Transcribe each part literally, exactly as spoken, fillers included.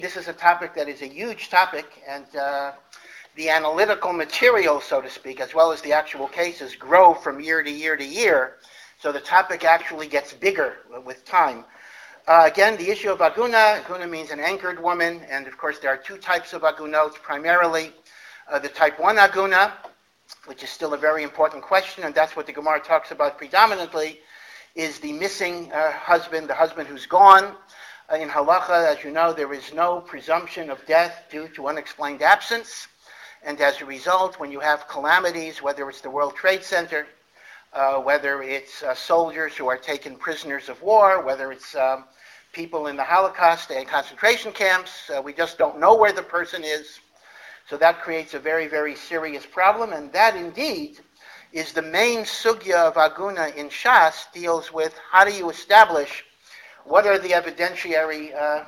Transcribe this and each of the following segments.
This is a topic that is a huge topic, and uh, the analytical material, so to speak, as well as the actual cases, grow from year to year to year. So the topic actually gets bigger with time. Uh, again, the issue of aguna. Aguna means an anchored woman, and of course there are two types of agunot, primarily uh, the type one aguna, which is still a very important question, and that's what the Gemara talks about predominantly, is the missing uh, husband, the husband who's gone. Uh, in halacha, as you know, there is no presumption of death due to unexplained absence, and as a result, when you have calamities, whether it's the World Trade Center, uh, whether it's uh, soldiers who are taken prisoners of war, whether it's um, people in the Holocaust and concentration camps, uh, we just don't know where the person is. So that creates a very, very serious problem, and that indeed is the main sugya of aguna in Shas, deals with how do you establish, what are the evidentiary uh,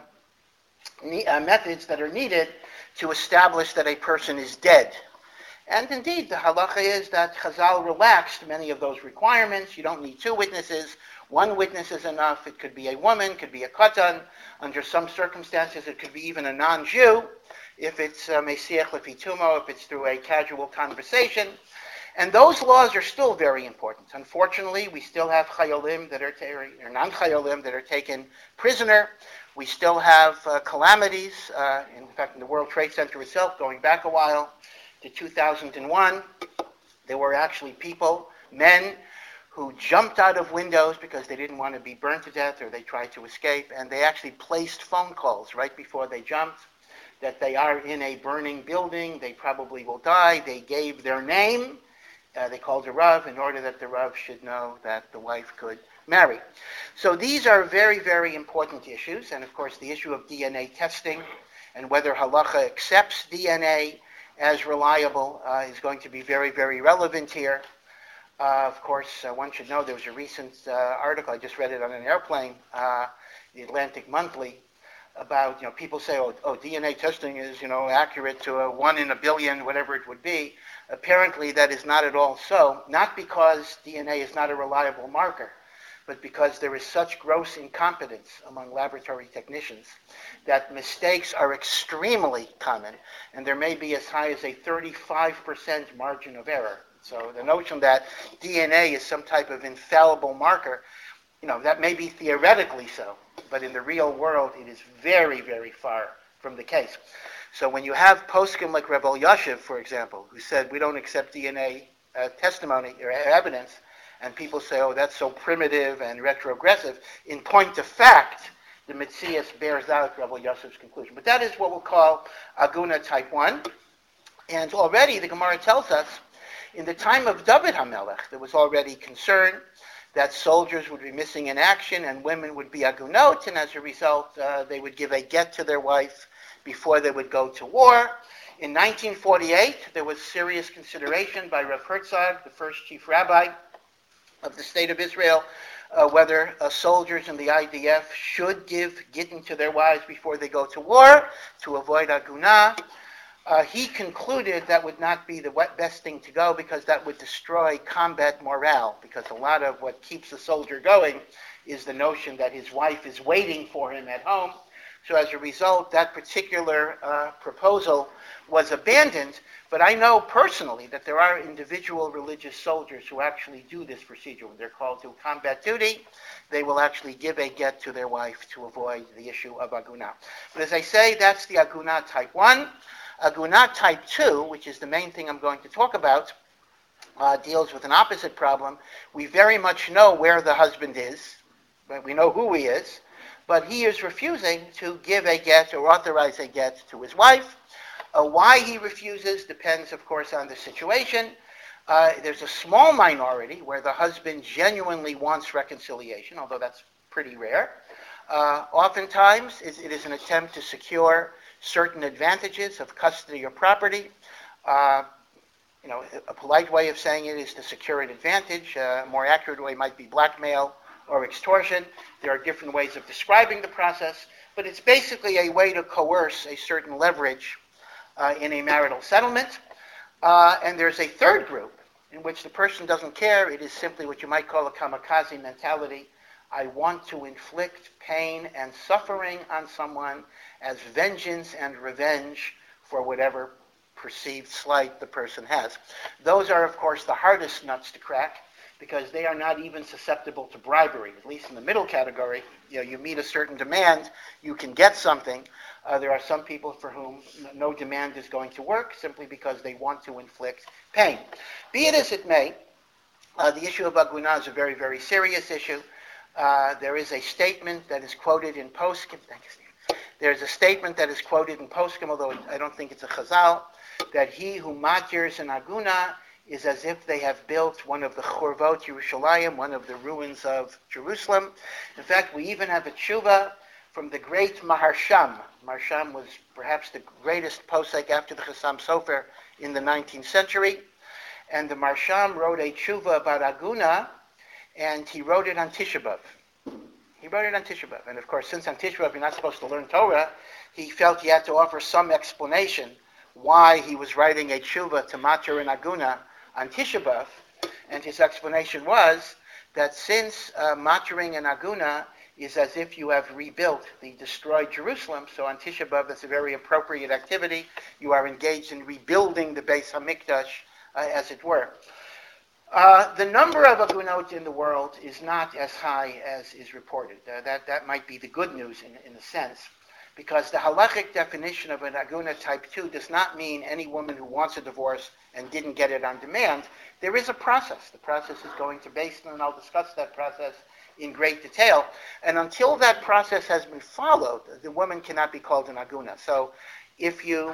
ne- uh, methods that are needed to establish that a person is dead. And indeed, the halacha is that Chazal relaxed many of those requirements. You don't need two witnesses. One witness is enough. It could be a woman, could be a katan. Under some circumstances, it could be even a non-Jew. If it's uh, Mesiach Lefitumo, if it's through a casual conversation. And those laws are still very important. Unfortunately, we still have chayolim that are, ta- or non-chayolim that are taken prisoner. We still have uh, calamities. Uh, in fact, in the World Trade Center itself, going back a while to two thousand one, there were actually people, men, who jumped out of windows because they didn't want to be burned to death or they tried to escape, and they actually placed phone calls right before they jumped that they are in a burning building, they probably will die. They gave their name. Uh, they called a Rav in order that the Rav should know that the wife could marry. So these are very, very important issues. And of course, the issue of D N A testing and whether halacha accepts D N A as reliable uh, is going to be very, very relevant here. Uh, of course, uh, one should know there was a recent uh, article, I just read it on an airplane, uh, the Atlantic Monthly, about, you know, people say, oh, oh, D N A testing is, you know, accurate to a one in a billion, whatever it would be. Apparently that is not at all so, not because D N A is not a reliable marker, but because there is such gross incompetence among laboratory technicians that mistakes are extremely common, and there may be as high as a thirty-five percent margin of error. So the notion that D N A is some type of infallible marker, you know, that may be theoretically so, but in the real world, it is very, very far from the case. So when you have poskim like Reb Elyashiv, for example, who said we don't accept D N A uh, testimony or evidence, and people say, oh, that's so primitive and retrogressive, in point of fact, the Metzias bears out Reb Elyashiv's conclusion. But that is what we'll call aguna type one. And already the Gemara tells us, in the time of David HaMelech, there was already concern that soldiers would be missing in action and women would be agunot, and as a result, uh, they would give a get to their wife before they would go to war. In nineteen forty-eight, there was serious consideration by Rav Herzog, the first chief rabbi of the state of Israel, uh, whether uh, soldiers in the I D F should give gittin to their wives before they go to war to avoid agunah. Uh, he concluded that would not be the best thing to go because that would destroy combat morale, because a lot of what keeps the soldier going is the notion that his wife is waiting for him at home. So as a result, that particular uh, proposal was abandoned. But I know personally that there are individual religious soldiers who actually do this procedure. When they're called to combat duty, they will actually give a get to their wife to avoid the issue of agunah. But as I say, that's the agunah type one. Agunah type two, which is the main thing I'm going to talk about, uh, deals with an opposite problem. We very much know where the husband is, but we know who he is, but he is refusing to give a get or authorize a get to his wife. Uh, why he refuses depends, of course, on the situation. Uh, there's a small minority where the husband genuinely wants reconciliation, although that's pretty rare. Uh, oftentimes, it is an attempt to secure certain advantages of custody or property. Uh, you know, a polite way of saying it is to secure an advantage. Uh, a more accurate way might be blackmail or extortion. There are different ways of describing the process, but it's basically a way to coerce a certain leverage uh, in a marital settlement. Uh, and there's a third group in which the person doesn't care. It is simply what you might call a kamikaze mentality. I want to inflict pain and suffering on someone as vengeance and revenge for whatever perceived slight the person has. Those are, of course, the hardest nuts to crack because they are not even susceptible to bribery, at least in the middle category. You know, you meet a certain demand, you can get something. Uh, there are some people for whom no demand is going to work simply because they want to inflict pain. Be it as it may, uh, the issue of Aguna is a very, very serious issue. Uh, there is a statement that is quoted in Poskim. Thank you, Steve. There's a statement that is quoted in Poskim, although I don't think it's a Chazal, that he who matirs an Aguna is as if they have built one of the Churvot Yerushalayim, one of the ruins of Jerusalem. In fact, we even have a tshuva from the great Maharsham. Maharsham was perhaps the greatest posek after the Chassam Sofer in the nineteenth century. And the Maharsham wrote a tshuva about Aguna, and he wrote it on Tisha B'Av. He wrote it on Tisha B'Av. And of course, since on Tisha B'Av you're not supposed to learn Torah, he felt he had to offer some explanation why he was writing a tshuva to Matir and Aguna on Tisha B'Av. And his explanation was that since uh, Matiring and Aguna is as if you have rebuilt the destroyed Jerusalem, so on Tisha B'Av that's a very appropriate activity. You are engaged in rebuilding the Beis HaMikdash, uh, as it were. Uh, the number of Agunot in the world is not as high as is reported. Uh, that, that might be the good news in, in a sense, because the halachic definition of an Aguna type two does not mean any woman who wants a divorce and didn't get it on demand. There is a process. The process is going to Beis Din, and I'll discuss that process in great detail. And until that process has been followed, the woman cannot be called an Aguna. So if you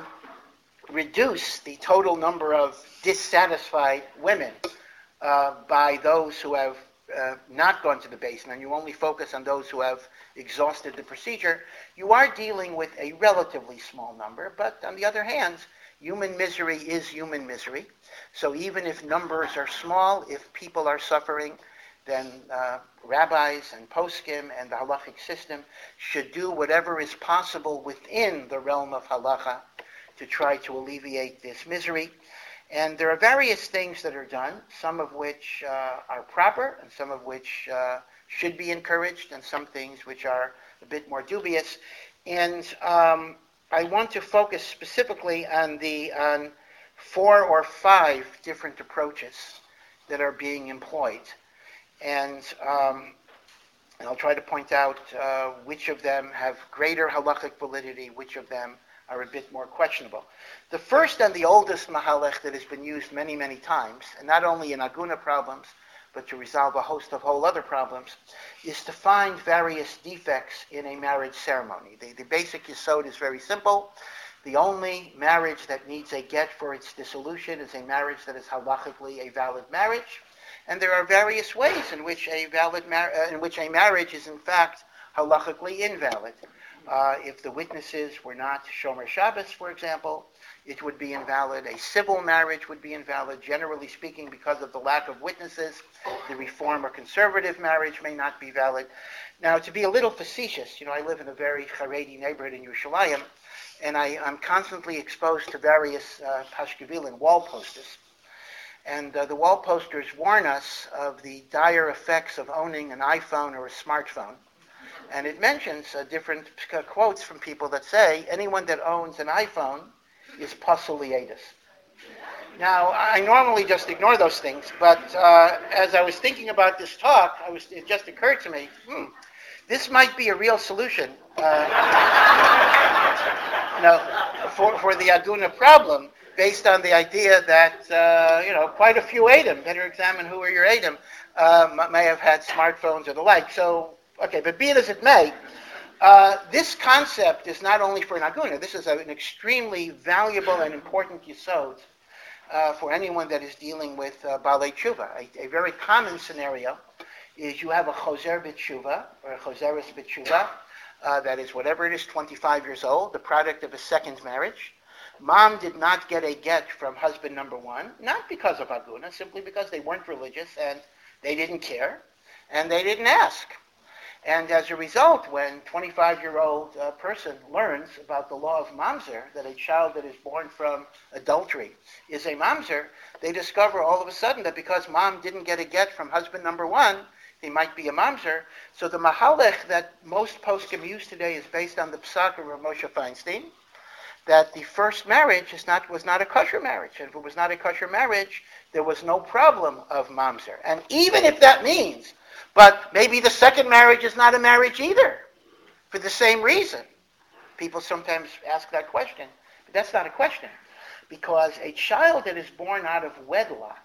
reduce the total number of dissatisfied women uh, by those who have uh, not gone to the Beis Din, and you only focus on those who have exhausted the procedure, you are dealing with a relatively small number. But on the other hand, human misery is human misery. So even if numbers are small, if people are suffering, then uh, rabbis and poskim and the halachic system should do whatever is possible within the realm of halacha to try to alleviate this misery. And there are various things that are done, some of which uh, are proper and some of which uh, should be encouraged, and some things which are a bit more dubious. And um, I want to focus specifically on the on four or five different approaches that are being employed. And um, I'll try to point out uh, which of them have greater halachic validity, which of them are a bit more questionable. The first and the oldest mahalech that has been used many, many times, and not only in Aguna problems, but to resolve a host of whole other problems, is to find various defects in a marriage ceremony. The, the basic yesod is very simple. The only marriage that needs a get for its dissolution is a marriage that is halachically a valid marriage. And there are various ways in which a valid mar- uh, in which a marriage is in fact halachically invalid. Uh, if the witnesses were not Shomer Shabbos, for example, it would be invalid. A civil marriage would be invalid. Generally speaking, because of the lack of witnesses, the reform or conservative marriage may not be valid. Now, to be a little facetious, you know, I live in a very Haredi neighborhood in Yerushalayim, and I, I'm constantly exposed to various uh, Pashkevilin wall posters. And uh, the wall posters warn us of the dire effects of owning an iPhone or a smartphone. And it mentions uh, different uh, quotes from people that say, anyone that owns an iPhone is possuliatus. Now, I normally just ignore those things, but uh, as I was thinking about this talk, I was, it just occurred to me, hmm, this might be a real solution uh, you know, for, for the Aguna problem, based on the idea that, uh, you know, quite a few Edom, better examine who are your Edom, uh, may have had smartphones or the like. So, okay, but be it as it may, uh, this concept is not only for an Aguna. This is a, an extremely valuable and important yesod uh, for anyone that is dealing with uh, Balei Tshuva. A, a very common scenario is you have a Choser B'Tshuva, or a Choseres B'Tshuva, uh, that is whatever it is, twenty-five years old, the product of a second marriage. Mom did not get a get from husband number one, not because of Aguna, simply because they weren't religious and they didn't care, and they didn't ask. And as a result, when twenty-five-year-old uh, person learns about the law of mamzer, that a child that is born from adultery is a mamzer, they discover all of a sudden that because mom didn't get a get from husband number one, he might be a mamzer. So the mahalech that most poskim use today is based on the psak of Rav Moshe Feinstein, that the first marriage is not was not a kosher marriage. And if it was not a kosher marriage, there was no problem of mamzer. And even if that means, but maybe the second marriage is not a marriage either, for the same reason. People sometimes ask that question, but that's not a question, because a child that is born out of wedlock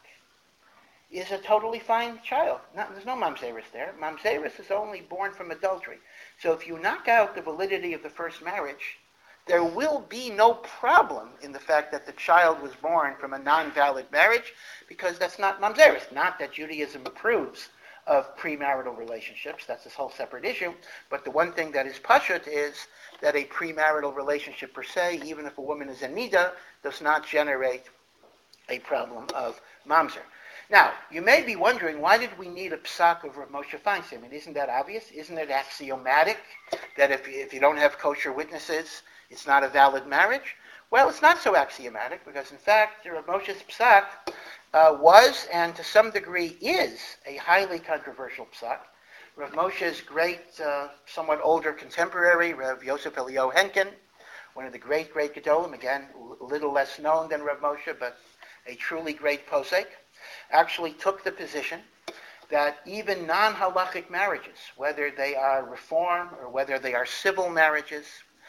is a totally fine child. Not, there's no mamzeris there. Mamzeris is only born from adultery. So if you knock out the validity of the first marriage, there will be no problem in the fact that the child was born from a non-valid marriage, because that's not mamzeris. Not that Judaism approves of premarital relationships. That's this whole separate issue. But the one thing that is pashut is that a premarital relationship per se, even if a woman is in nida, does not generate a problem of mamzer. Now, you may be wondering, why did we need a psak of Rav Moshe Feinstein? I mean, isn't that obvious? Isn't it axiomatic that if, if you don't have kosher witnesses, it's not a valid marriage? Well, it's not so axiomatic, because in fact, Rav Moshe's psak uh, was, and to some degree is, a highly controversial psak. Rav Moshe's great, uh, somewhat older contemporary, Rav Yosef Eliyahu Henkin, one of the great, great Gedolim, again, a little less known than Rav Moshe, but a truly great posek, actually took the position that even non-halachic marriages, whether they are reform or whether they are civil marriages,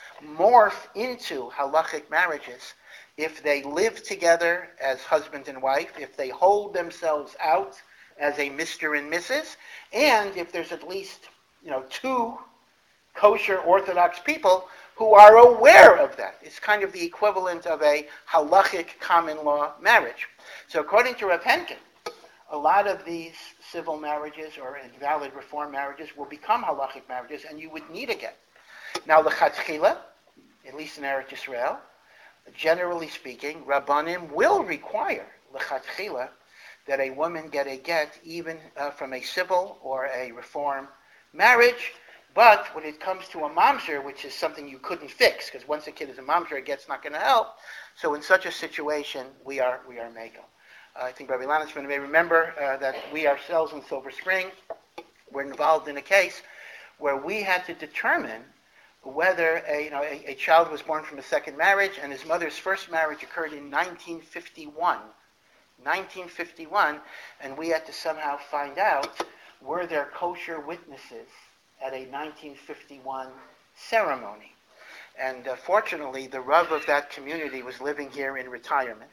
morph into halachic marriages if they live together as husband and wife, if they hold themselves out as a Mister and Missus, and if there's at least, you know, two kosher Orthodox people who are aware of that. It's kind of the equivalent of a halachic common law marriage. So according to Rav Henkin, a lot of these civil marriages or invalid reform marriages will become halachic marriages, and you would need a get. Now, l'chatchila, at least in Eretz Yisrael, generally speaking, Rabbanim will require l'chatchila that a woman get a get even uh, from a civil or a reform marriage. But when it comes to a mamzer, which is something you couldn't fix, because once a kid is a mamzer, a get's not going to help. So in such a situation, we are we are mego. Uh, I think Rabbi Lanishman may remember uh, that we ourselves in Silver Spring were involved in a case where we had to determine whether a, you know, a, a child was born from a second marriage, and his mother's first marriage occurred in nineteen fifty-one. nineteen fifty-one, and we had to somehow find out, were there kosher witnesses at a nineteen fifty-one ceremony? And uh, fortunately, the Rav of that community was living here in retirement,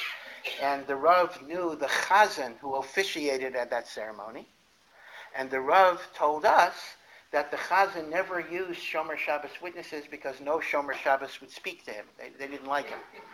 and the Rav knew the Chazan who officiated at that ceremony, and the Rav told us that the Chazan never used Shomer Shabbos witnesses because no Shomer Shabbos would speak to him. They, they didn't like him.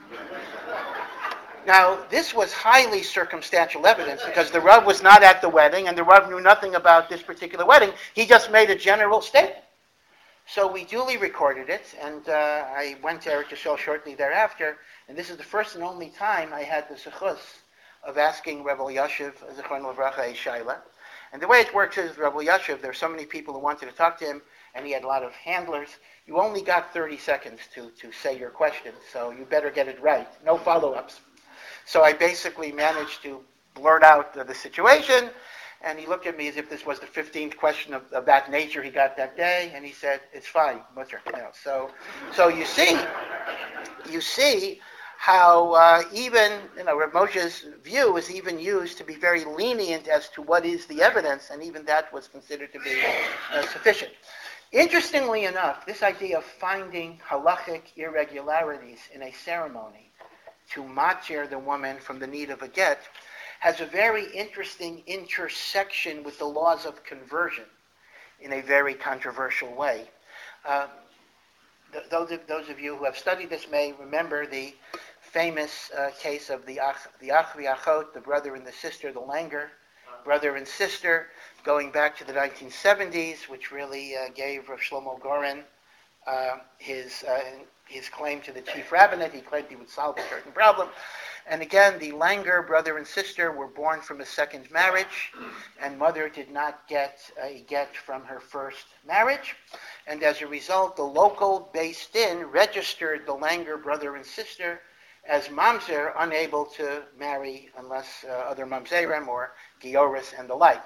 Now, this was highly circumstantial evidence because the Rav was not at the wedding and the Rav knew nothing about this particular wedding. He just made a general statement. So we duly recorded it, and uh, I went to Eretz Yisrael shortly thereafter, and this is the first and only time I had the zechus of asking Rebbe Yashiv, Zichron Livracha, a shaila. And the way it works is, Rebbe Yashiv, there were so many people who wanted to talk to him, and he had a lot of handlers. You only got thirty seconds to, to say your question, so you better get it right. No follow-ups. So I basically managed to blurt out the, the situation, and he looked at me as if this was the fifteenth question of, of that nature he got that day, and he said, "It's fine, mutter." You know, so, so you see, you see how uh, even, you know, Rav Moshe's view is even used to be very lenient as to what is the evidence, and even that was considered to be uh, sufficient. Interestingly enough, this idea of finding halachic irregularities in a ceremony to matir the woman from the need of a get has a very interesting intersection with the laws of conversion in a very controversial way. Uh, th- those, of, those of you who have studied this may remember the famous uh, case of the ach, the ach v'achot, the brother and the sister, the Langer, brother and sister, going back to the nineteen seventies, which really uh, gave Rav Shlomo Goren uh, his uh, his claim to the chief rabbinate. He claimed he would solve a certain problem. And again, the Langer brother and sister were born from a second marriage, and mother did not get a get from her first marriage. And as a result, the local Beis Din registered the Langer brother and sister as mamzer, unable to marry unless uh, other mamzerim or gioris and the like.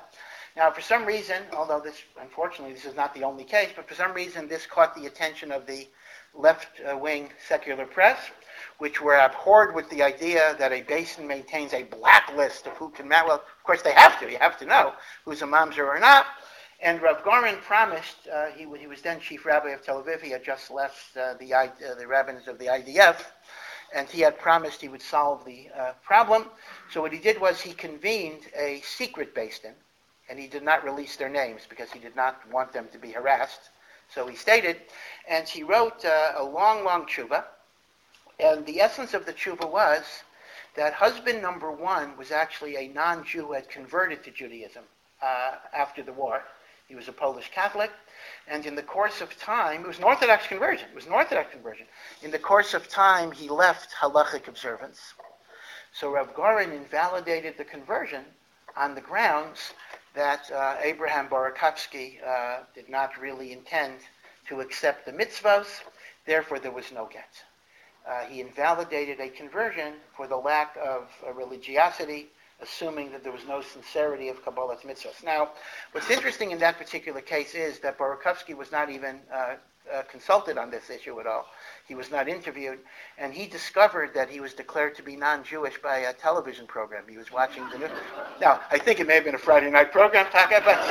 Now, for some reason, although this, unfortunately, this is not the only case, but for some reason this caught the attention of the left-wing secular press, which were abhorred with the idea that a basin maintains a blacklist of who can marry. Well, of course they have to. You have to know who's a mamzer or not. And Rav Goren promised, uh, he, he was then chief rabbi of Tel Aviv, he had just left uh, the, uh, the rabbins of the I D F, and he had promised he would solve the uh, problem. So what he did was he convened a secret beis din, and he did not release their names because he did not want them to be harassed. So he stated, and he wrote uh, a long, long tshuva, and the essence of the tshuva was that husband number one was actually a non-Jew who had converted to Judaism uh, after the war. He was a Polish Catholic, and in the course of time, it was an Orthodox conversion. It was an Orthodox conversion. In the course of time, he left halachic observance. So Rav Goren invalidated the conversion on the grounds that uh, Abraham Barakovsky uh, did not really intend to accept the mitzvahs, therefore there was no get. Uh, he invalidated a conversion for the lack of uh, religiosity, assuming that there was no sincerity of Kabbalah's mitzvahs. Now, what's interesting in that particular case is that Barakovsky was not even uh, uh, consulted on this issue at all. He was not interviewed, and he discovered that he was declared to be non-Jewish by a television program. He was watching the news. Now, I think it may have been a Friday night program, Taka, but,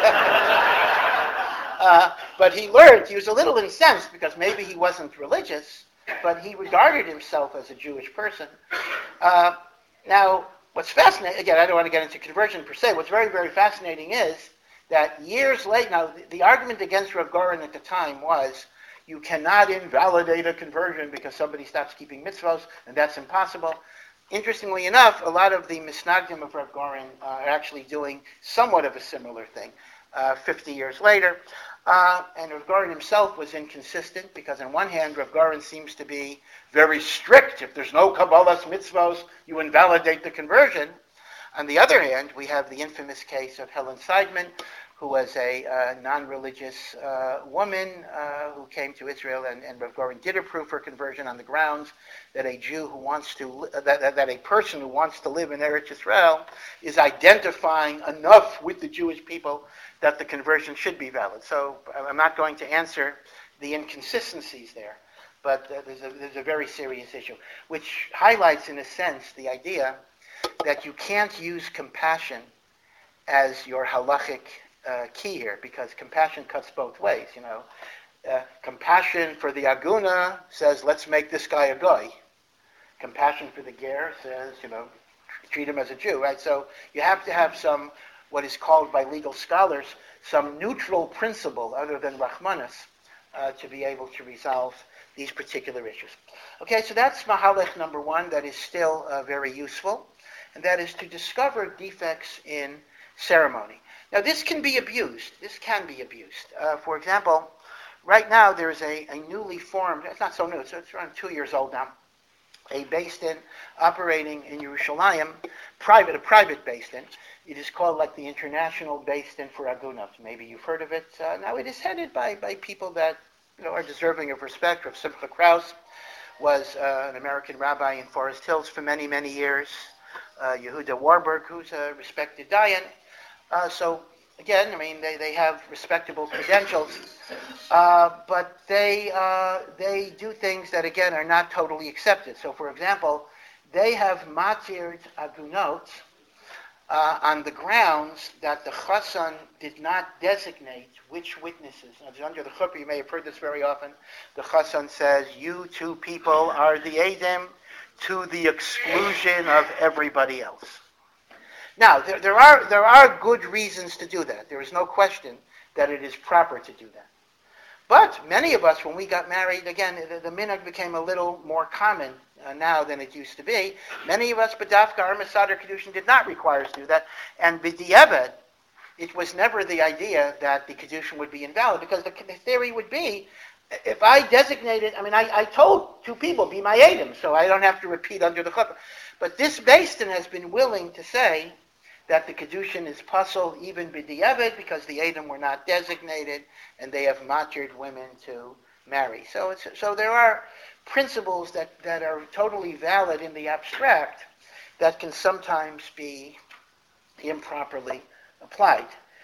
uh, but he learned, he was a little incensed because maybe he wasn't religious, but he regarded himself as a Jewish person. Uh, now, what's fascinating, again, I don't want to get into conversion per se, what's very, very fascinating is that years later, now the, the argument against Rav Goren at the time was, you cannot invalidate a conversion because somebody stops keeping mitzvahs, and that's impossible. Interestingly enough, a lot of the misnagdim of Rav Goren uh, are actually doing somewhat of a similar thing uh, fifty years later. Uh, and Rav Goren himself was inconsistent because on one hand, Rav Goren seems to be very strict. If there's no Kabbalah's mitzvahs, you invalidate the conversion. On the other hand, we have the infamous case of Helen Seidman, who was a uh, non-religious uh, woman uh, who came to Israel, and, and Rav Goren did approve her conversion on the grounds that a Jew who wants to, that, that, that a person who wants to live in Eretz Israel is identifying enough with the Jewish people that the conversion should be valid. So I'm not going to answer the inconsistencies there, but uh, there's, a, there's a very serious issue, which highlights, in a sense, the idea that you can't use compassion as your halachic uh, key here, because compassion cuts both ways, you know. Uh, compassion for the aguna says, let's make this guy a goy. Compassion for the ger says, you know, treat him as a Jew, right? So you have to have some, what is called by legal scholars, some neutral principle other than Rahmanas uh, to be able to resolve these particular issues. Okay, so that's mahalech number one that is still uh, very useful, and that is to discover defects in ceremony. Now, this can be abused. This can be abused. Uh, for example, right now there is a, a newly formed, it's not so new, so it's around two years old now, a beis din operating in Yerushalayim, private, a private beis din. It is called like the International Beis Din for Agunot. Maybe you've heard of it. Uh, now, it is headed by, by people that, you know, are deserving of respect. Rav Simcha Kraus was uh, an American rabbi in Forest Hills for many, many years. Uh, Yehuda Warburg, who's a respected dayan. Uh, so, again, I mean, they, they have respectable credentials, uh, but they uh, they do things that, again, are not totally accepted. So, for example, they have matired agunot uh, on the grounds that the chassan did not designate which witnesses. Now, under the chuppah, you may have heard this very often. The chassan says, you two people are the edim to the exclusion of everybody else. Now, there, there are there are good reasons to do that. There is no question that it is proper to do that. But many of us, when we got married, again, the, the minhag became a little more common uh, now than it used to be. Many of us, B'dafka, our Masadar Kedushin did not require us to do that. And B'diavad, it was never the idea that the Kedushin would be invalid, because the, the theory would be, if I designated, I mean, I, I told two people, be my edim, so I don't have to repeat under the chuppah. But this beis din has been willing to say that the Kedushin is puzzle even b'diavad because the edim were not designated and they have matured women to marry. So it's, so there are principles that, that are totally valid in the abstract that can sometimes be improperly applied.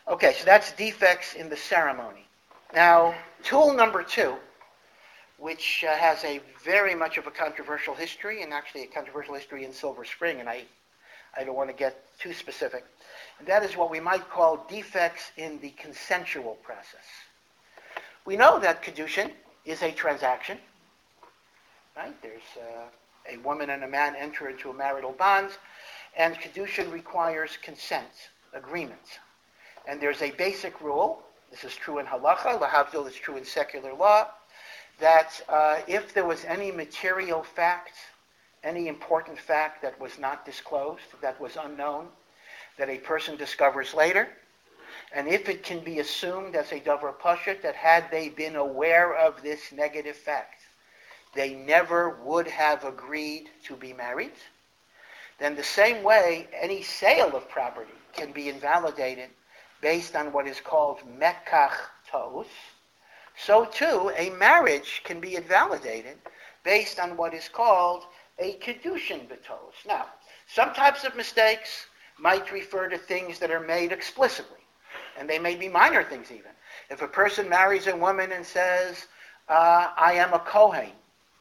Okay, so that's defects in the ceremony. Now, tool number two, which uh, has a very much of a controversial history, and actually a controversial history in Silver Spring, and I, I don't want to get too specific, and that is what we might call defects in the consensual process. We know that Kedushin is a transaction, right? There's uh, a woman and a man enter into a marital bond, and Kedushin requires consent, agreement. And there's a basic rule, this is true in halacha, lahavdil is true in secular law, that uh, if there was any material fact, any important fact that was not disclosed, that was unknown, that a person discovers later, and if it can be assumed as a davar pashut that had they been aware of this negative fact, they never would have agreed to be married, then the same way any sale of property can be invalidated based on what is called mekach tos, so too a marriage can be invalidated based on what is called a kedushin b'tos. Now, some types of mistakes might refer to things that are made explicitly, and they may be minor things even. If a person marries a woman and says, uh, I am a Kohen,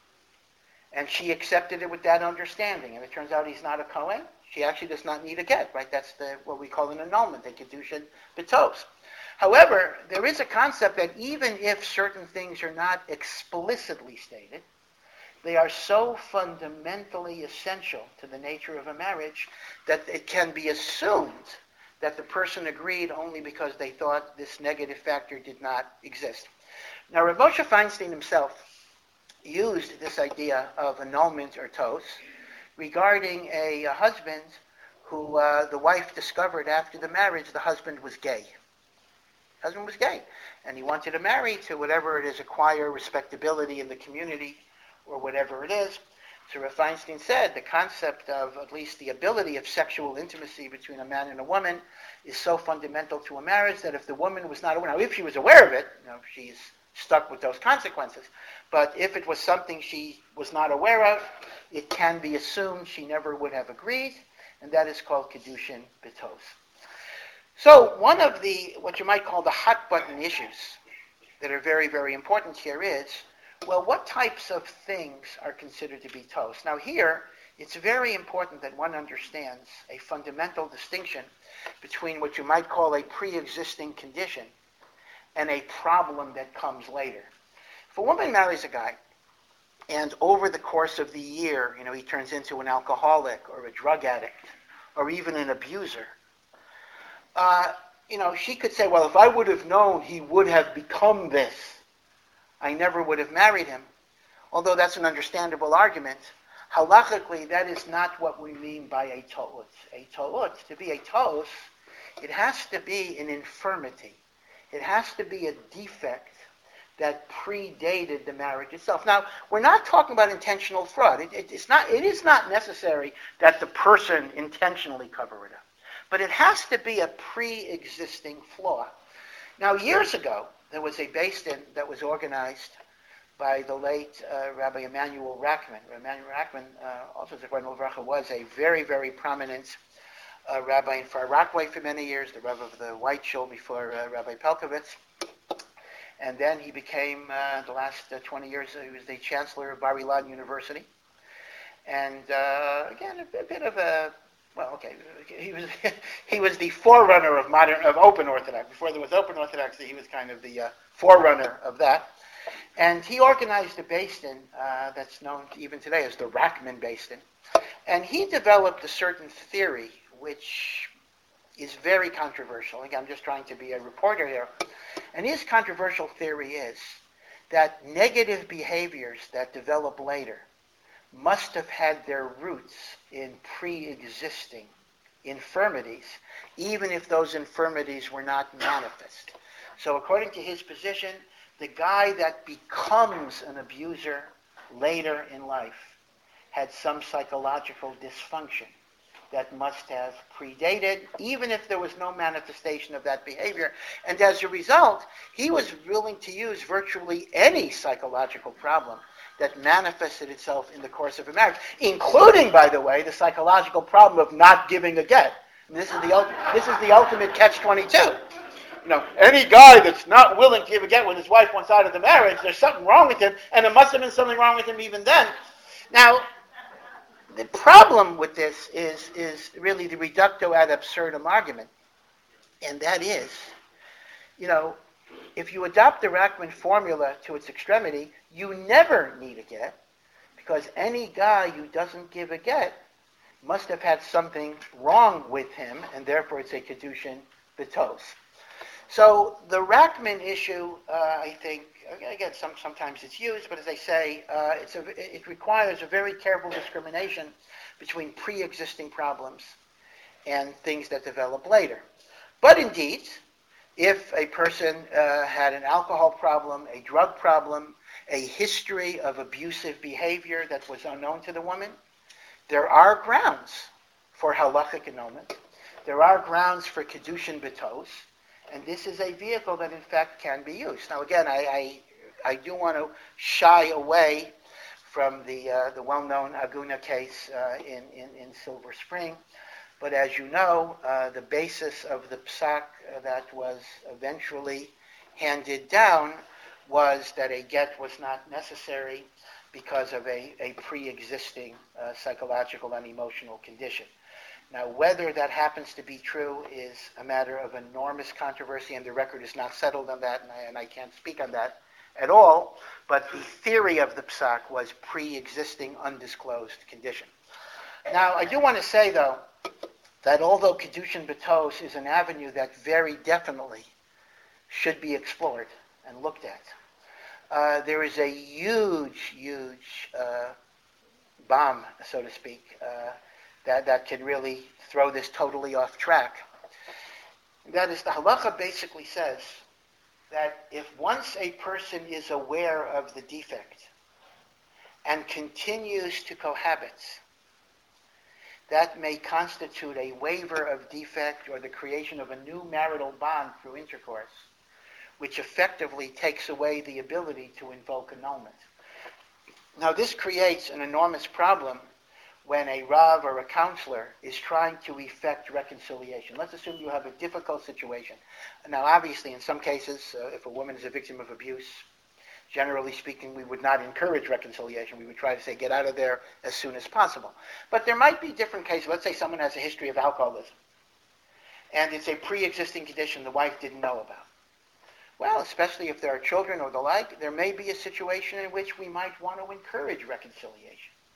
and she accepted it with that understanding, and it turns out he's not a Kohen, she actually does not need a get, right? That's the what we call an annulment, a kedushin b'tos. However, there is a concept that even if certain things are not explicitly stated, they are so fundamentally essential to the nature of a marriage that it can be assumed that the person agreed only because they thought this negative factor did not exist. Now, Rav Moshe Feinstein himself used this idea of annulment or tos regarding a, a husband who uh, the wife discovered after the marriage the husband was gay. Husband was gay, and he wanted to marry to whatever it is, acquire respectability in the community or whatever it is. So Rav Feinstein said the concept of at least the ability of sexual intimacy between a man and a woman is so fundamental to a marriage that if the woman was not aware, now if she was aware of it, you know, she's stuck with those consequences. But if it was something she was not aware of, it can be assumed she never would have agreed, and that is called kedushin b'tos. So one of the, what you might call the hot button issues that are very, very important here is, well, what types of things are considered to be tos? Now here, it's very important that one understands a fundamental distinction between what you might call a pre-existing condition and a problem that comes later. If a woman marries a guy, and over the course of the year, you know, he turns into an alcoholic or a drug addict or even an abuser, uh, you know, she could say, well, if I would have known he would have become this, I never would have married him. Although that's an understandable argument, halachically, that is not what we mean by a to'ut. A to'ut, to be a tos, it has to be an infirmity. It has to be a defect that predated the marriage itself. Now, we're not talking about intentional fraud. It, it, it's not, it is not necessary that the person intentionally cover it up. But it has to be a pre-existing flaw. Now, years ago, there was a Beis Din that was organized by the late uh, Rabbi Emanuel Rachman. Emanuel Rachman, uh, also Zechron Livracha, was a very, very prominent uh, rabbi in Far Rockaway for many years, the Rebbe of the White Shul before uh, Rabbi Pelkovitz. And then he became, uh, the last uh, twenty years, uh, he was the chancellor of Bar Ilan University. And uh, again, a, a bit of a, well, okay, he was he was the forerunner of modern, of open Orthodox. Before there was open Orthodoxy, he was kind of the uh, forerunner of that. And he organized a Beis Din uh, that's known even today as the Rachman Beis Din. And he developed a certain theory which is very controversial. Again, I'm just trying to be a reporter here. And his controversial theory is that negative behaviors that develop later must have had their roots in pre-existing infirmities, even if those infirmities were not manifest. So according to his position, the guy that becomes an abuser later in life had some psychological dysfunction that must have predated, even if there was no manifestation of that behavior. And as a result, he was willing to use virtually any psychological problem that manifested itself in the course of a marriage, including, by the way, the psychological problem of not giving a get. And this is the ul- this is the ultimate catch twenty-two. You know, any guy that's not willing to give a get when his wife wants out of the marriage, there's something wrong with him, and there must have been something wrong with him even then. Now, the problem with this is, is really the reductio ad absurdum argument, and that is, you know, if you adopt the Rachman formula to its extremity, you never need a get, because any guy who doesn't give a get must have had something wrong with him, and therefore it's a kedushin betos. So the Rachman issue, uh, I think, again, some, sometimes it's used, but as I say, uh, it's a, it requires a very careful discrimination between pre-existing problems and things that develop later. But indeed, if a person uh, had an alcohol problem, a drug problem, a history of abusive behavior that was unknown to the woman, there are grounds for halachic annulment. There are grounds for kedushin betos, and this is a vehicle that in fact can be used. Now again, I I, I do want to shy away from the uh, the well-known Aguna case uh, in, in, in Silver Spring, but as you know, uh, the basis of the psak uh, that was eventually handed down was that a get was not necessary because of a, a pre-existing uh, psychological and emotional condition. Now, whether that happens to be true is a matter of enormous controversy, and the record is not settled on that, and I, and I can't speak on that at all, but the theory of the psak was pre-existing undisclosed condition. Now, I do want to say, though, that although kedushin betos is an avenue that very definitely should be explored and looked at, uh, there is a huge, huge uh, bomb, so to speak, uh, that, that can really throw this totally off track. That is, the halacha basically says that if once a person is aware of the defect and continues to cohabit, that may constitute a waiver of defect or the creation of a new marital bond through intercourse, which effectively takes away the ability to invoke annulment. Now, this creates an enormous problem when a Rav or a counselor is trying to effect reconciliation. Let's assume you have a difficult situation. Now, obviously, in some cases, uh, if a woman is a victim of abuse, generally speaking, we would not encourage reconciliation. We would try to say, get out of there as soon as possible. But there might be different cases. Let's say someone has a history of alcoholism, and it's a pre-existing condition the wife didn't know about. Well, especially if there are children or the like, there may be a situation in which we might want to encourage reconciliation.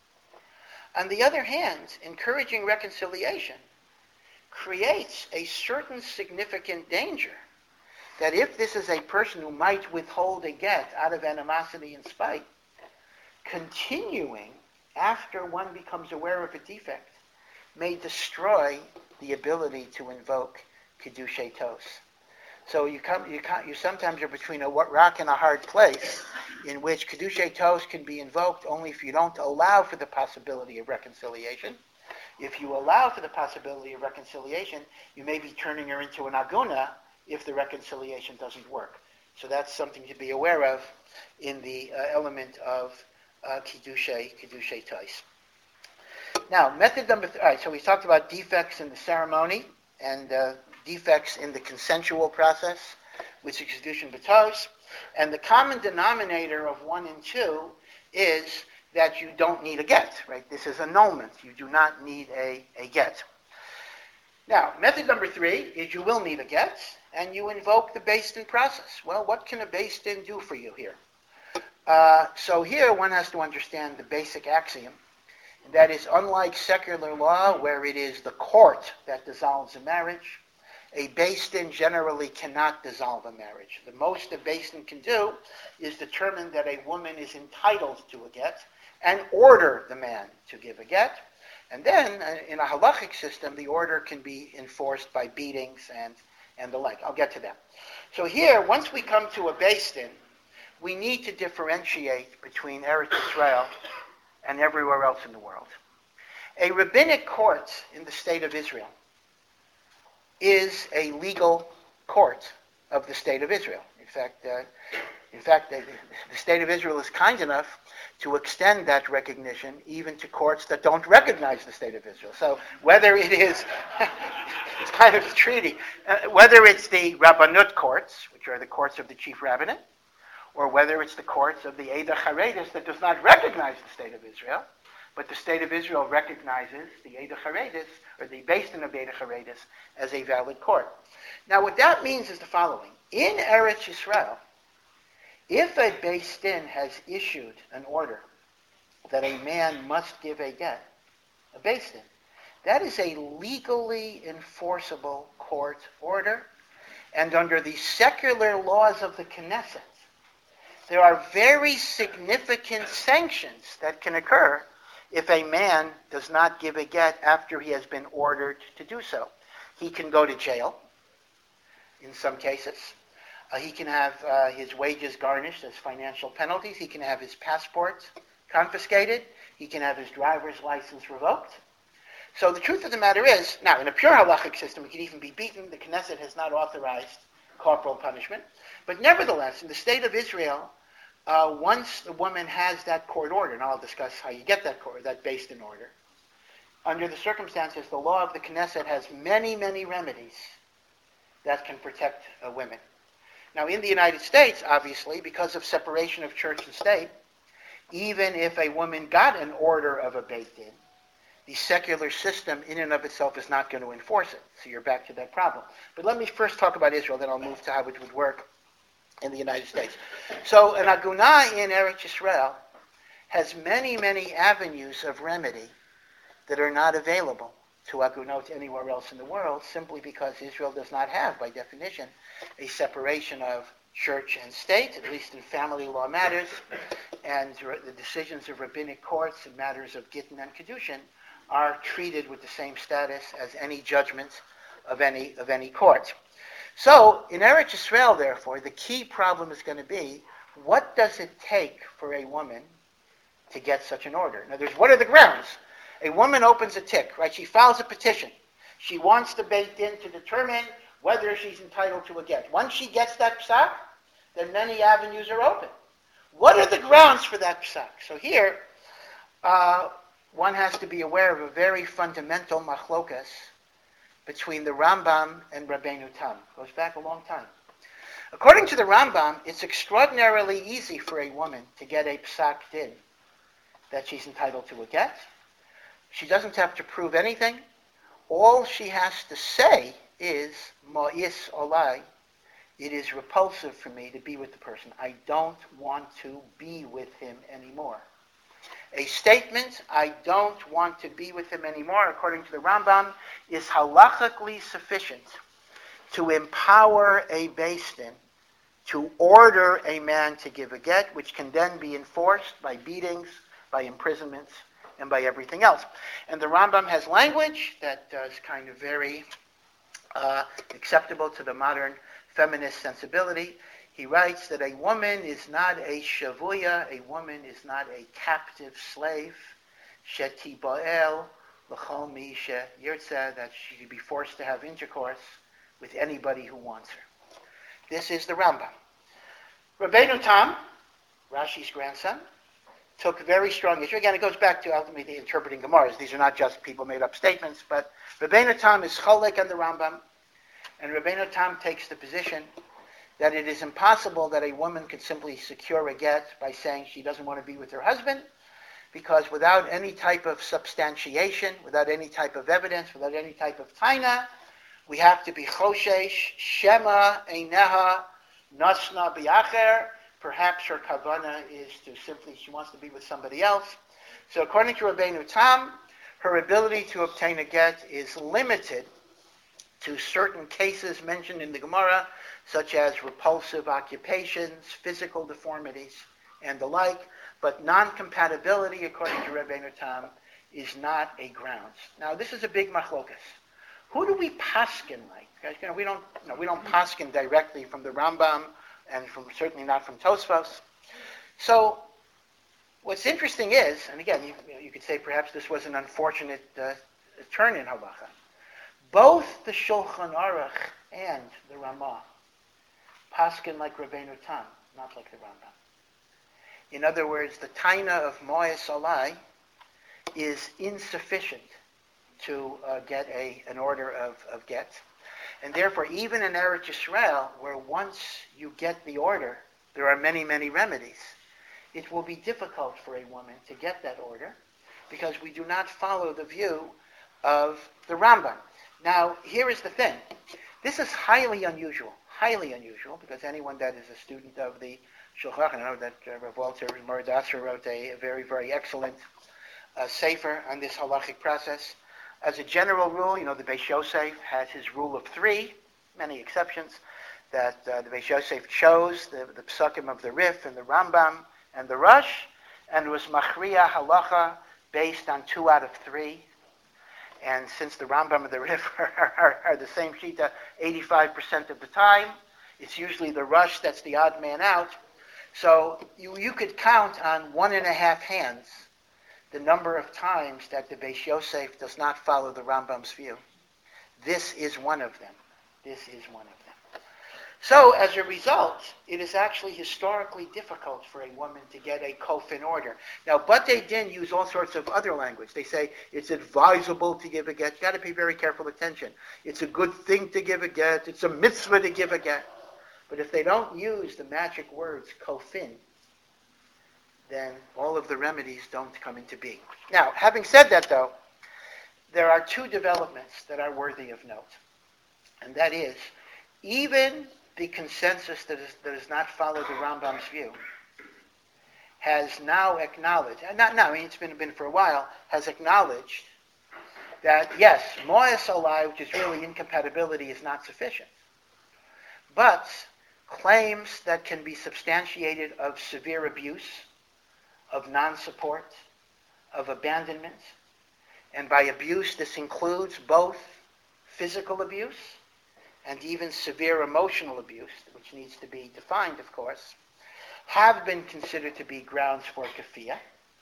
On the other hand, encouraging reconciliation creates a certain significant danger that if this is a person who might withhold a get out of animosity and spite, continuing after one becomes aware of a defect may destroy the ability to invoke Kiddushei Tos. So you come, you come, you sometimes are between a rock and a hard place, in which Kiddushei Tos can be invoked only if you don't allow for the possibility of reconciliation. If you allow for the possibility of reconciliation, you may be turning her into an aguna if the reconciliation doesn't work. So that's something to be aware of in the uh, element of uh, Kiddushei, Kiddushei Tos. Now, method number three. All right, so we talked about defects in the ceremony and uh, defects in the consensual process, which is kedushin betos, and the common denominator of one and two is that you don't need a get, right? This is annulment. You do not need a, a get. Now, method number three is you will need a get, and you invoke the Beis Din process. Well, what can a Beis Din do for you here? Uh, so here one has to understand the basic axiom, and that is, unlike secular law, where it is the court that dissolves a marriage, a Beis Din generally cannot dissolve a marriage. The most a Beis Din can do is determine that a woman is entitled to a get and order the man to give a get. And then, uh, in a halachic system, the order can be enforced by beatings and, and the like. I'll get to that. So here, once we come to a Beis Din, we need to differentiate between Eretz Israel and everywhere else in the world. A rabbinic court in the state of Israel is a legal court of the state of Israel. If fact, uh, in fact, the, the State of Israel is kind enough to extend that recognition even to courts that don't recognize the State of Israel. So whether it is, it's kind of a treaty, uh, whether it's the Rabbanut courts, which are the courts of the chief rabbinate, or whether it's the courts of the Eidah Charedis that does not recognize the State of Israel, but the State of Israel recognizes the Eidah Charedis, or the Beis Din of Eidah Charedis, as a valid court. Now what that means is the following. In Eretz Yisrael, if a Beis Din has issued an order that a man must give a get, a Beis Din, that is a legally enforceable court order, and under the secular laws of the Knesset, there are very significant sanctions that can occur if a man does not give a get after he has been ordered to do so. He can go to jail in some cases. Uh, he can have uh, his wages garnished as financial penalties. He can have his passport confiscated. He can have his driver's license revoked. So the truth of the matter is, now in a pure halachic system, he could even be beaten. The Knesset has not authorized corporal punishment. But nevertheless, in the State of Israel, uh, once the woman has that court order, and I'll discuss how you get that court, that Beis Din order, under the circumstances, the law of the Knesset has many, many remedies that can protect uh, women. Now, in the United States, obviously, because of separation of church and state, even if a woman got an order of a Beit Din, the secular system in and of itself is not going to enforce it. So you're back to that problem. But let me first talk about Israel, then I'll move to how it would work in the United States. So an agunah in Eretz Yisrael has many, many avenues of remedy that are not available to agunot anywhere else in the world, simply because Israel does not have, by definition, a separation of church and state, at least in family law matters, and the decisions of rabbinic courts in matters of Gittin and Kedushin are treated with the same status as any judgment of any of any court. So, in Eretz Yisrael, therefore, the key problem is going to be, what does it take for a woman to get such an order? In other words, what are the grounds? A woman opens a tick, right? She files a petition. She wants the Beit Din to determine whether she's entitled to a get. Once she gets that psak, then many avenues are open. What are the grounds for that psak? So here, uh, one has to be aware of a very fundamental machlokas between the Rambam and Rabbeinu Tam. It goes back a long time. According to the Rambam, it's extraordinarily easy for a woman to get a psak din that she's entitled to a get. She doesn't have to prove anything. All she has to say is, Ma'is olai, it is repulsive for me to be with the person. I don't want to be with him anymore. A statement, I don't want to be with him anymore, according to the Rambam, is halachically sufficient to empower a Beis Din to order a man to give a get, which can then be enforced by beatings, by imprisonments, and by everything else. And the Rambam has language that uh, is kind of very uh, acceptable to the modern feminist sensibility. He writes that a woman is not a shavuya, a woman is not a captive slave, shetibael l'chol mi sheyirtzeh, that she should be forced to have intercourse with anybody who wants her. This is the Rambam. Rabbeinu Tam, Rashi's grandson, took very strong issue. Again, it goes back to ultimately interpreting Gemaras. These are not just people made up statements, but Rabbeinu Tam is cholek on the Rambam, and Rabbeinu Tam takes the position that it is impossible that a woman could simply secure a get by saying she doesn't want to be with her husband, because without any type of substantiation, without any type of evidence, without any type of taina, we have to be choshesh, shema, eineha, nasna biacher. Perhaps her kavana is to simply, she wants to be with somebody else. So according to Rabbeinu Tam, her ability to obtain a get is limited to certain cases mentioned in the Gemara, such as repulsive occupations, physical deformities, and the like. But non-compatibility, according to Rabbeinu Tam, is not a grounds. Now, this is a big machlokas. Who do we paskin like? You know, we don't, you know, we don't paskin directly from the Rambam, and from certainly not from Tosfos. So, what's interesting is, and again, you, you, know, you could say perhaps this was an unfortunate uh, turn in halacha. Both the Shulchan Aruch and the Ramah paskin like Rabbeinu Tam, not like the Rambam. In other words, the taina of Moyes Alai is insufficient to uh, get a, an order of, of get. And therefore, even in Eretz Yisrael, where once you get the order, there are many, many remedies, it will be difficult for a woman to get that order because we do not follow the view of the Rambam. Now, here is the thing. This is highly unusual, highly unusual, because anyone that is a student of the Shulchan Aruch, I know that uh, Rav Walter Moradasser wrote a, a very, very excellent uh, sefer on this halachic process. As a general rule, you know, the Beis Yosef has his rule of three, many exceptions, that uh, the Beis Yosef chose the, the psukim of the Rif and the Rambam and the Rush, and was machriya halacha based on two out of three. And since the Rambam and the Rif are, are, are the same shita eighty-five percent of the time, it's usually the Rush that's the odd man out. So you, you could count on one and a half hands the number of times that the Beis Yosef does not follow the Rambam's view. This is one of them. This is one of them. So, as a result, it is actually historically difficult for a woman to get a kofin order. Now, Batei Din use all sorts of other language. They say it's advisable to give a get. You've got to pay very careful attention. It's a good thing to give a get. It's a mitzvah to give a get. But if they don't use the magic words kofin, then all of the remedies don't come into being. Now, having said that, though, there are two developments that are worthy of note. And that is, even the consensus that, is, that does not follow the Rambam's view has now acknowledged, and not now, I mean, it's been, been for a while, has acknowledged that, yes, Moyes Alai, which is really incompatibility, is not sufficient. But claims that can be substantiated of severe abuse, of non-support, of abandonment. And by abuse, this includes both physical abuse and even severe emotional abuse, which needs to be defined, of course, have been considered to be grounds for kafiyah.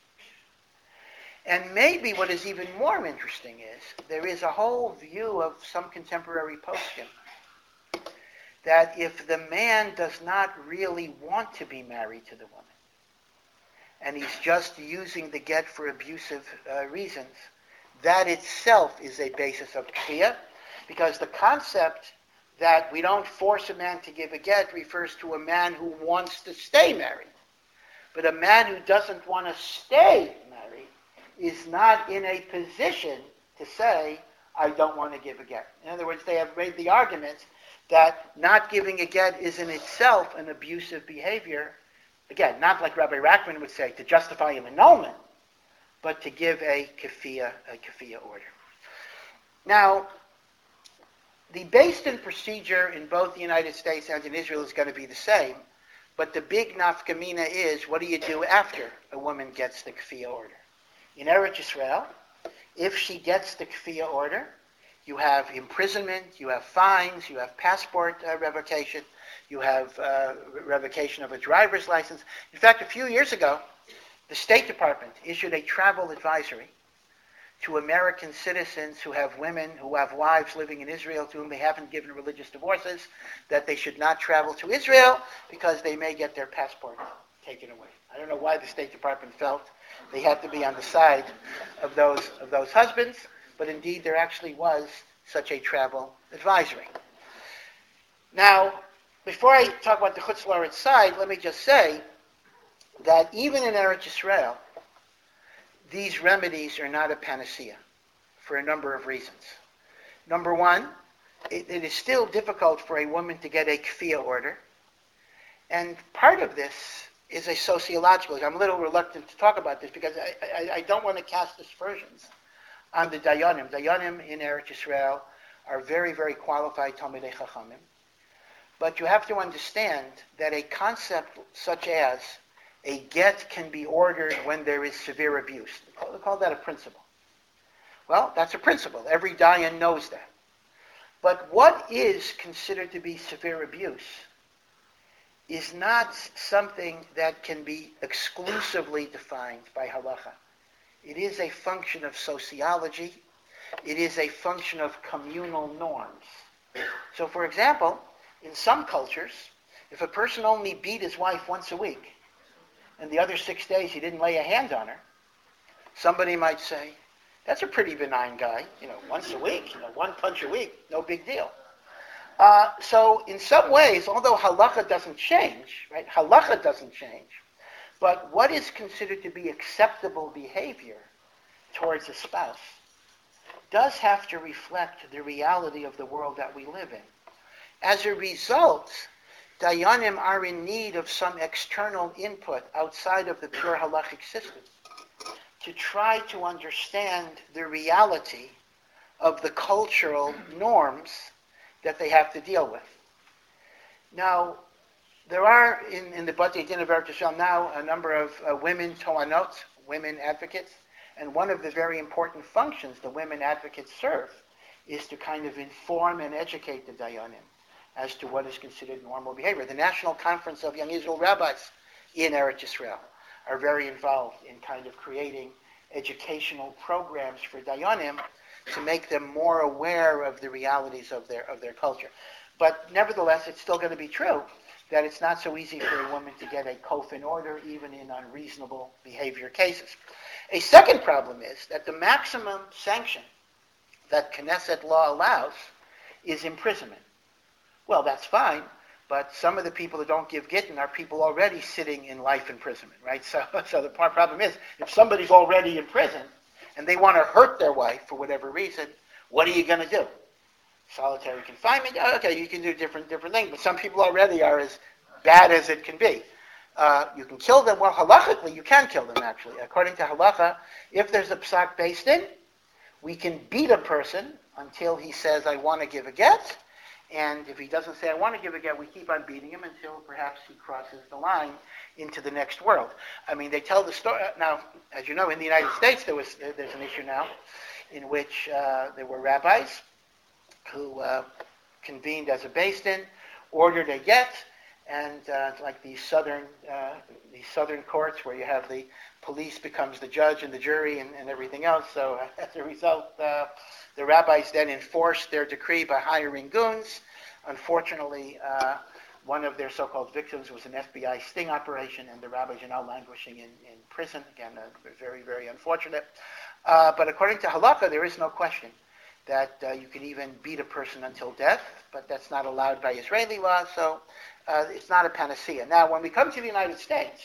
And maybe what is even more interesting is there is a whole view of some contemporary poskim that if the man does not really want to be married to the woman, and he's just using the get for abusive uh, reasons, that itself is a basis of kfiyah, because the concept that we don't force a man to give a get refers to a man who wants to stay married. But a man who doesn't want to stay married is not in a position to say, I don't want to give a get. In other words, they have made the argument that not giving a get is in itself an abusive behavior. Again, not like Rabbi Rachman would say, to justify an annulment, but to give a kafiyah, a kafiyah order. Now, the based-in procedure in both the United States and in Israel is going to be the same, but the big nafkamina is, what do you do after a woman gets the kafiyah order? In Eretz Yisrael, if she gets the kafiyah order, you have imprisonment, you have fines, you have passport uh, revocation, you have uh, revocation of a driver's license. In fact, a few years ago, the State Department issued a travel advisory to American citizens who have women, who have wives living in Israel to whom they haven't given religious divorces, that they should not travel to Israel because they may get their passport taken away. I don't know why the State Department felt they had to be on the side of those of those husbands, but indeed there actually was such a travel advisory. Now, before I talk about the Chutz La'aretz side, let me just say that even in Eretz Yisrael, these remedies are not a panacea for a number of reasons. Number one, it, it is still difficult for a woman to get a kfiyah order. And part of this is a sociological. I'm a little reluctant to talk about this because I, I, I don't want to cast aspersions on the Dayanim. Dayanim in Eretz Yisrael are very, very qualified Talmidei Chachamim. But you have to understand that a concept such as a get can be ordered when there is severe abuse. They call that a principle. Well, that's a principle. Every Dayan knows that. But what is considered to be severe abuse is not something that can be exclusively defined by halacha. It is a function of sociology. It is a function of communal norms. So, for example, in some cultures, If a person only beat his wife once a week, and the other six days he didn't lay a hand on her, somebody might say, that's a pretty benign guy. You know, once a week, you know, one punch a week, no big deal. Uh, so in some ways, although halacha doesn't change, right? Halacha doesn't change, but what is considered to be acceptable behavior towards a spouse does have to reflect the reality of the world that we live in. As a result, dayanim are in need of some external input outside of the pure halachic system to try to understand the reality of the cultural norms that they have to deal with. Now, there are in, in the Batei Din of Eretz Yisrael now a number of uh, women toanot, women advocates, and one of the very important functions the women advocates serve is to kind of inform and educate the dayanim as to what is considered normal behavior. The National Conference of Young Israel Rabbis in Eretz Yisrael are very involved in kind of creating educational programs for dayanim to make them more aware of the realities of their of their culture. But nevertheless, it's still going to be true that it's not so easy for a woman to get a kof in order, even in unreasonable behavior cases. A second problem is that the maximum sanction that Knesset law allows is imprisonment. Well, that's fine, but some of the people that don't give gittin are people already sitting in life imprisonment, right? So, so the problem is, if somebody's already in prison and they want to hurt their wife for whatever reason, what are you going to do? Solitary confinement? Okay, you can do different different things, but some people already are as bad as it can be. Uh, you can kill them. Well, halachically, you can kill them, actually. According to halacha, if there's a psak based in, we can beat a person until he says, I want to give a get. And if he doesn't say, I want to give a get, we keep on beating him until perhaps he crosses the line into the next world. I mean, they tell the story. Now, as you know, in the United States, there was there's an issue now in which uh, there were rabbis who uh, convened as a beis din, ordered a get, and uh, like these southern uh, these southern courts where you have the police becomes the judge and the jury and, and everything else. So uh, as a result, uh, the rabbis then enforced their decree by hiring goons. Unfortunately, uh, one of their so-called victims was an F B I sting operation, and the rabbis are now languishing in, in prison. Again, uh, very, very unfortunate. Uh, but according to halakha, there is no question that uh, you can even beat a person until death, but that's not allowed by Israeli law, so uh, it's not a panacea. Now, when we come to the United States,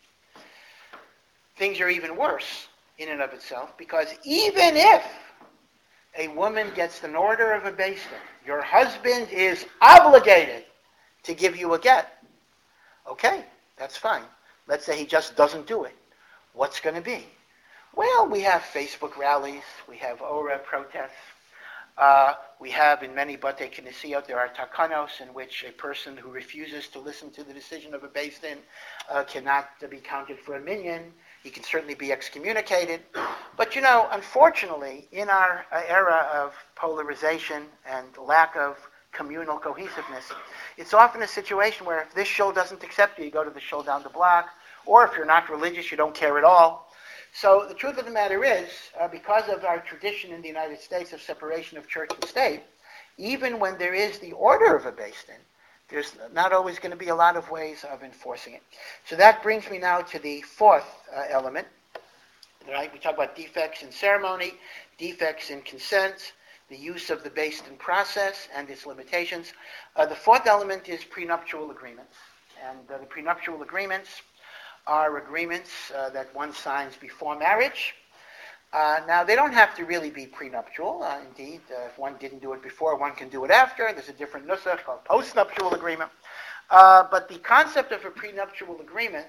things are even worse in and of itself, because even if a woman gets an order of a beis din, your husband is obligated to give you a get. Okay, that's fine. Let's say he just doesn't do it. What's going to be? Well, we have Facebook rallies, we have Ora protests, uh, we have in many Batei Knesset, there are takanos in which a person who refuses to listen to the decision of a beis din uh, cannot uh, be counted for a minyan. He can certainly be excommunicated. But you know, unfortunately, in our uh, era of polarization and lack of communal cohesiveness, it's often a situation where if this shul doesn't accept you, you go to the shul down the block, or if you're not religious, you don't care at all. So the truth of the matter is, uh, because of our tradition in the United States of separation of church and state, even when there is the order of a beis din, there's not always going to be a lot of ways of enforcing it. So that brings me now to the fourth uh, element. Right? We talk about defects in ceremony, defects in consent, the use of the beis din process and its limitations. Uh, the fourth element is prenuptial agreements. And uh, the prenuptial agreements are agreements uh, that one signs before marriage. Uh, now, they don't have to really be prenuptial. Uh, indeed, uh, if one didn't do it before, one can do it after. There's a different nusach called postnuptial agreement. Uh, but the concept of a prenuptial agreement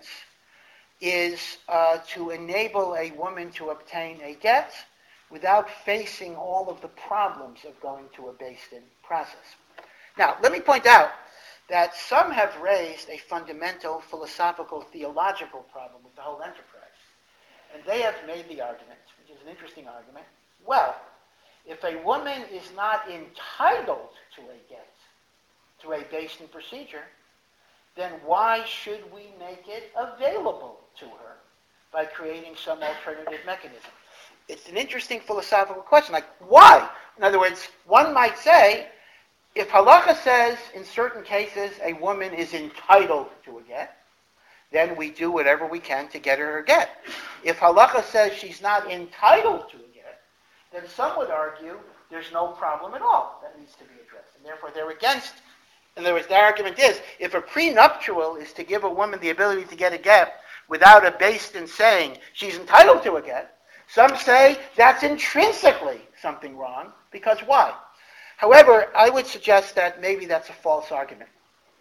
is uh, to enable a woman to obtain a get without facing all of the problems of going to a beis din process. Now, let me point out that some have raised a fundamental philosophical, theological problem with the whole enterprise. And they have made the argument, which is an interesting argument, well, if a woman is not entitled to a get, to a beis din procedure, then why should we make it available to her by creating some alternative mechanism? It's an interesting philosophical question, like why? In other words, one might say, If halacha says in certain cases a woman is entitled to a get, then we do whatever we can to get her a get. If halacha says she's not entitled to a get, then some would argue there's no problem at all that needs to be addressed. And therefore they're against, in other words, their argument is, if a prenuptial is to give a woman the ability to get a get without a beis din saying she's entitled to a get, some say that's intrinsically something wrong, because why? However, I would suggest that maybe that's a false argument.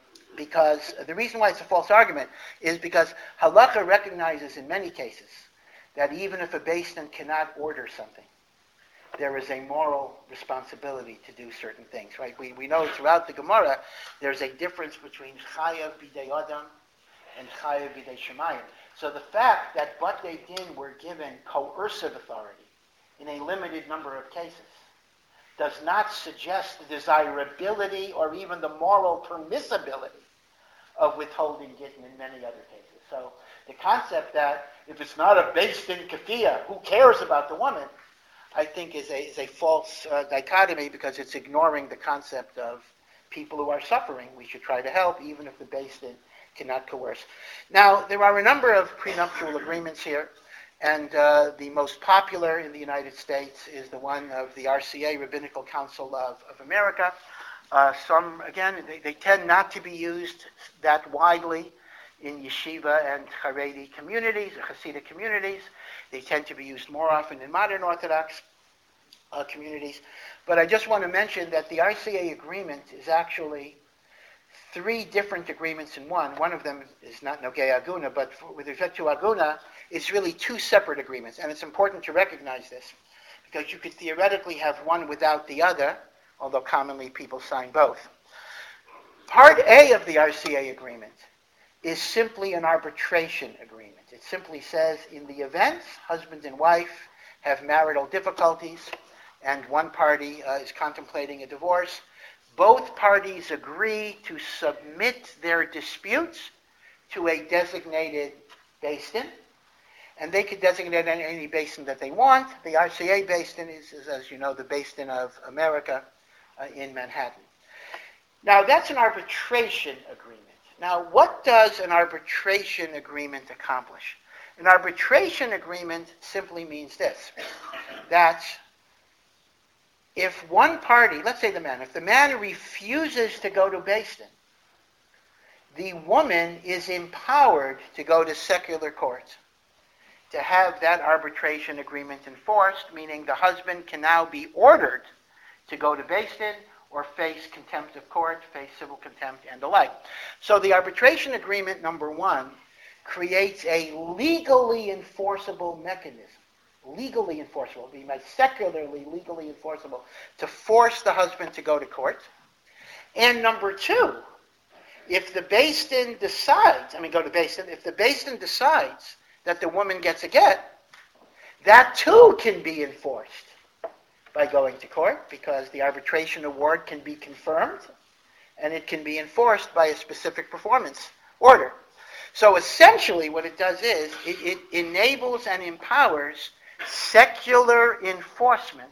Because the reason why it's a false argument is because halakha recognizes in many cases that even if a beis din cannot order something, there is a moral responsibility to do certain things, right? We, we know throughout the Gemara there's a difference between chayav b'dei adam and chayav b'dei shemayim. So the fact that batei din were given coercive authority in a limited number of cases does not suggest the desirability or even the moral permissibility of withholding gittin in many other cases. So the concept that if it's not a beis din kafiyah, who cares about the woman, I think is a, is a false uh, dichotomy, because it's ignoring the concept of people who are suffering. We should try to help even if the beis din cannot coerce. Now, there are a number of prenuptial agreements here, and uh, the most popular in the United States is the one of the R C A, Rabbinical Council of, of America. Uh, some, again, they, they tend not to be used that widely in yeshiva and Haredi communities, or Hasidic communities. They tend to be used more often in modern Orthodox uh, communities. But I just want to mention that the R C A agreement is actually three different agreements in one. One of them is not Nogei Aguna, but for, with respect to Aguna, it's really two separate agreements. And it's important to recognize this, because you could theoretically have one without the other, although commonly people sign both. Part A of the R C A agreement is simply an arbitration agreement. It simply says, in the event husband and wife have marital difficulties and one party uh, is contemplating a divorce, both parties agree to submit their disputes to a designated beis din, and they could designate any, any beis din that they want. The R C A beis din is, is, as you know, the beis din of America uh, in Manhattan. Now, that's an arbitration agreement. Now, what does an arbitration agreement accomplish? An arbitration agreement simply means this, that if one party, let's say the man, if the man refuses to go to beis din, the woman is empowered to go to secular court to have that arbitration agreement enforced, meaning the husband can now be ordered to go to beis din or face contempt of court, face civil contempt, and the like. So the arbitration agreement, number one, creates a legally enforceable mechanism, legally enforceable, be my secularly legally enforceable, to force the husband to go to court. And number two, if the beis din decides, I mean go to beis din, if the beis din decides that the woman gets a get, that too can be enforced by going to court, because the arbitration award can be confirmed and it can be enforced by a specific performance order. So essentially what it does is it, it enables and empowers secular enforcement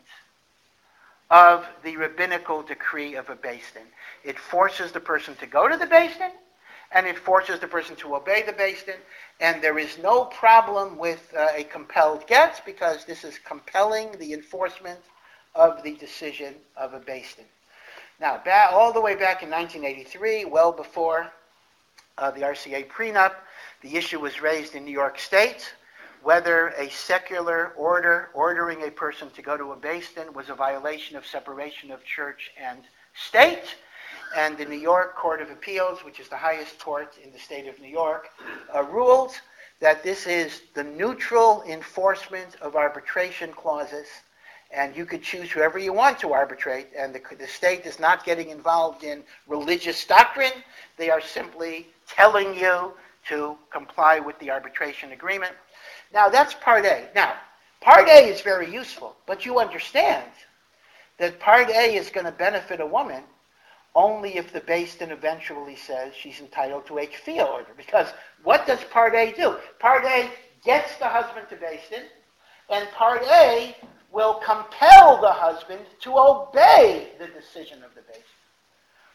of the rabbinical decree of a beis din. It forces the person to go to the beis din, and it forces the person to obey the beis din, and there is no problem with uh, a compelled get, because this is compelling the enforcement of the decision of a beis din. Now, ba- all the way back in nineteen eighty-three, well before uh, the R C A prenup, the issue was raised in New York State whether a secular order ordering a person to go to a beis din was a violation of separation of church and state. And the New York Court of Appeals, which is the highest court in the state of New York, uh, ruled that this is the neutral enforcement of arbitration clauses, and you could choose whoever you want to arbitrate, and the, the state is not getting involved in religious doctrine. They are simply telling you to comply with the arbitration agreement. Now, that's Part A. Now, Part A is very useful, but you understand that Part A is going to benefit a woman only if the beis din eventually says she's entitled to a kfiyah order. Because what does Part A do? Part A gets the husband to beis din, and Part A will compel the husband to obey the decision of the beis din.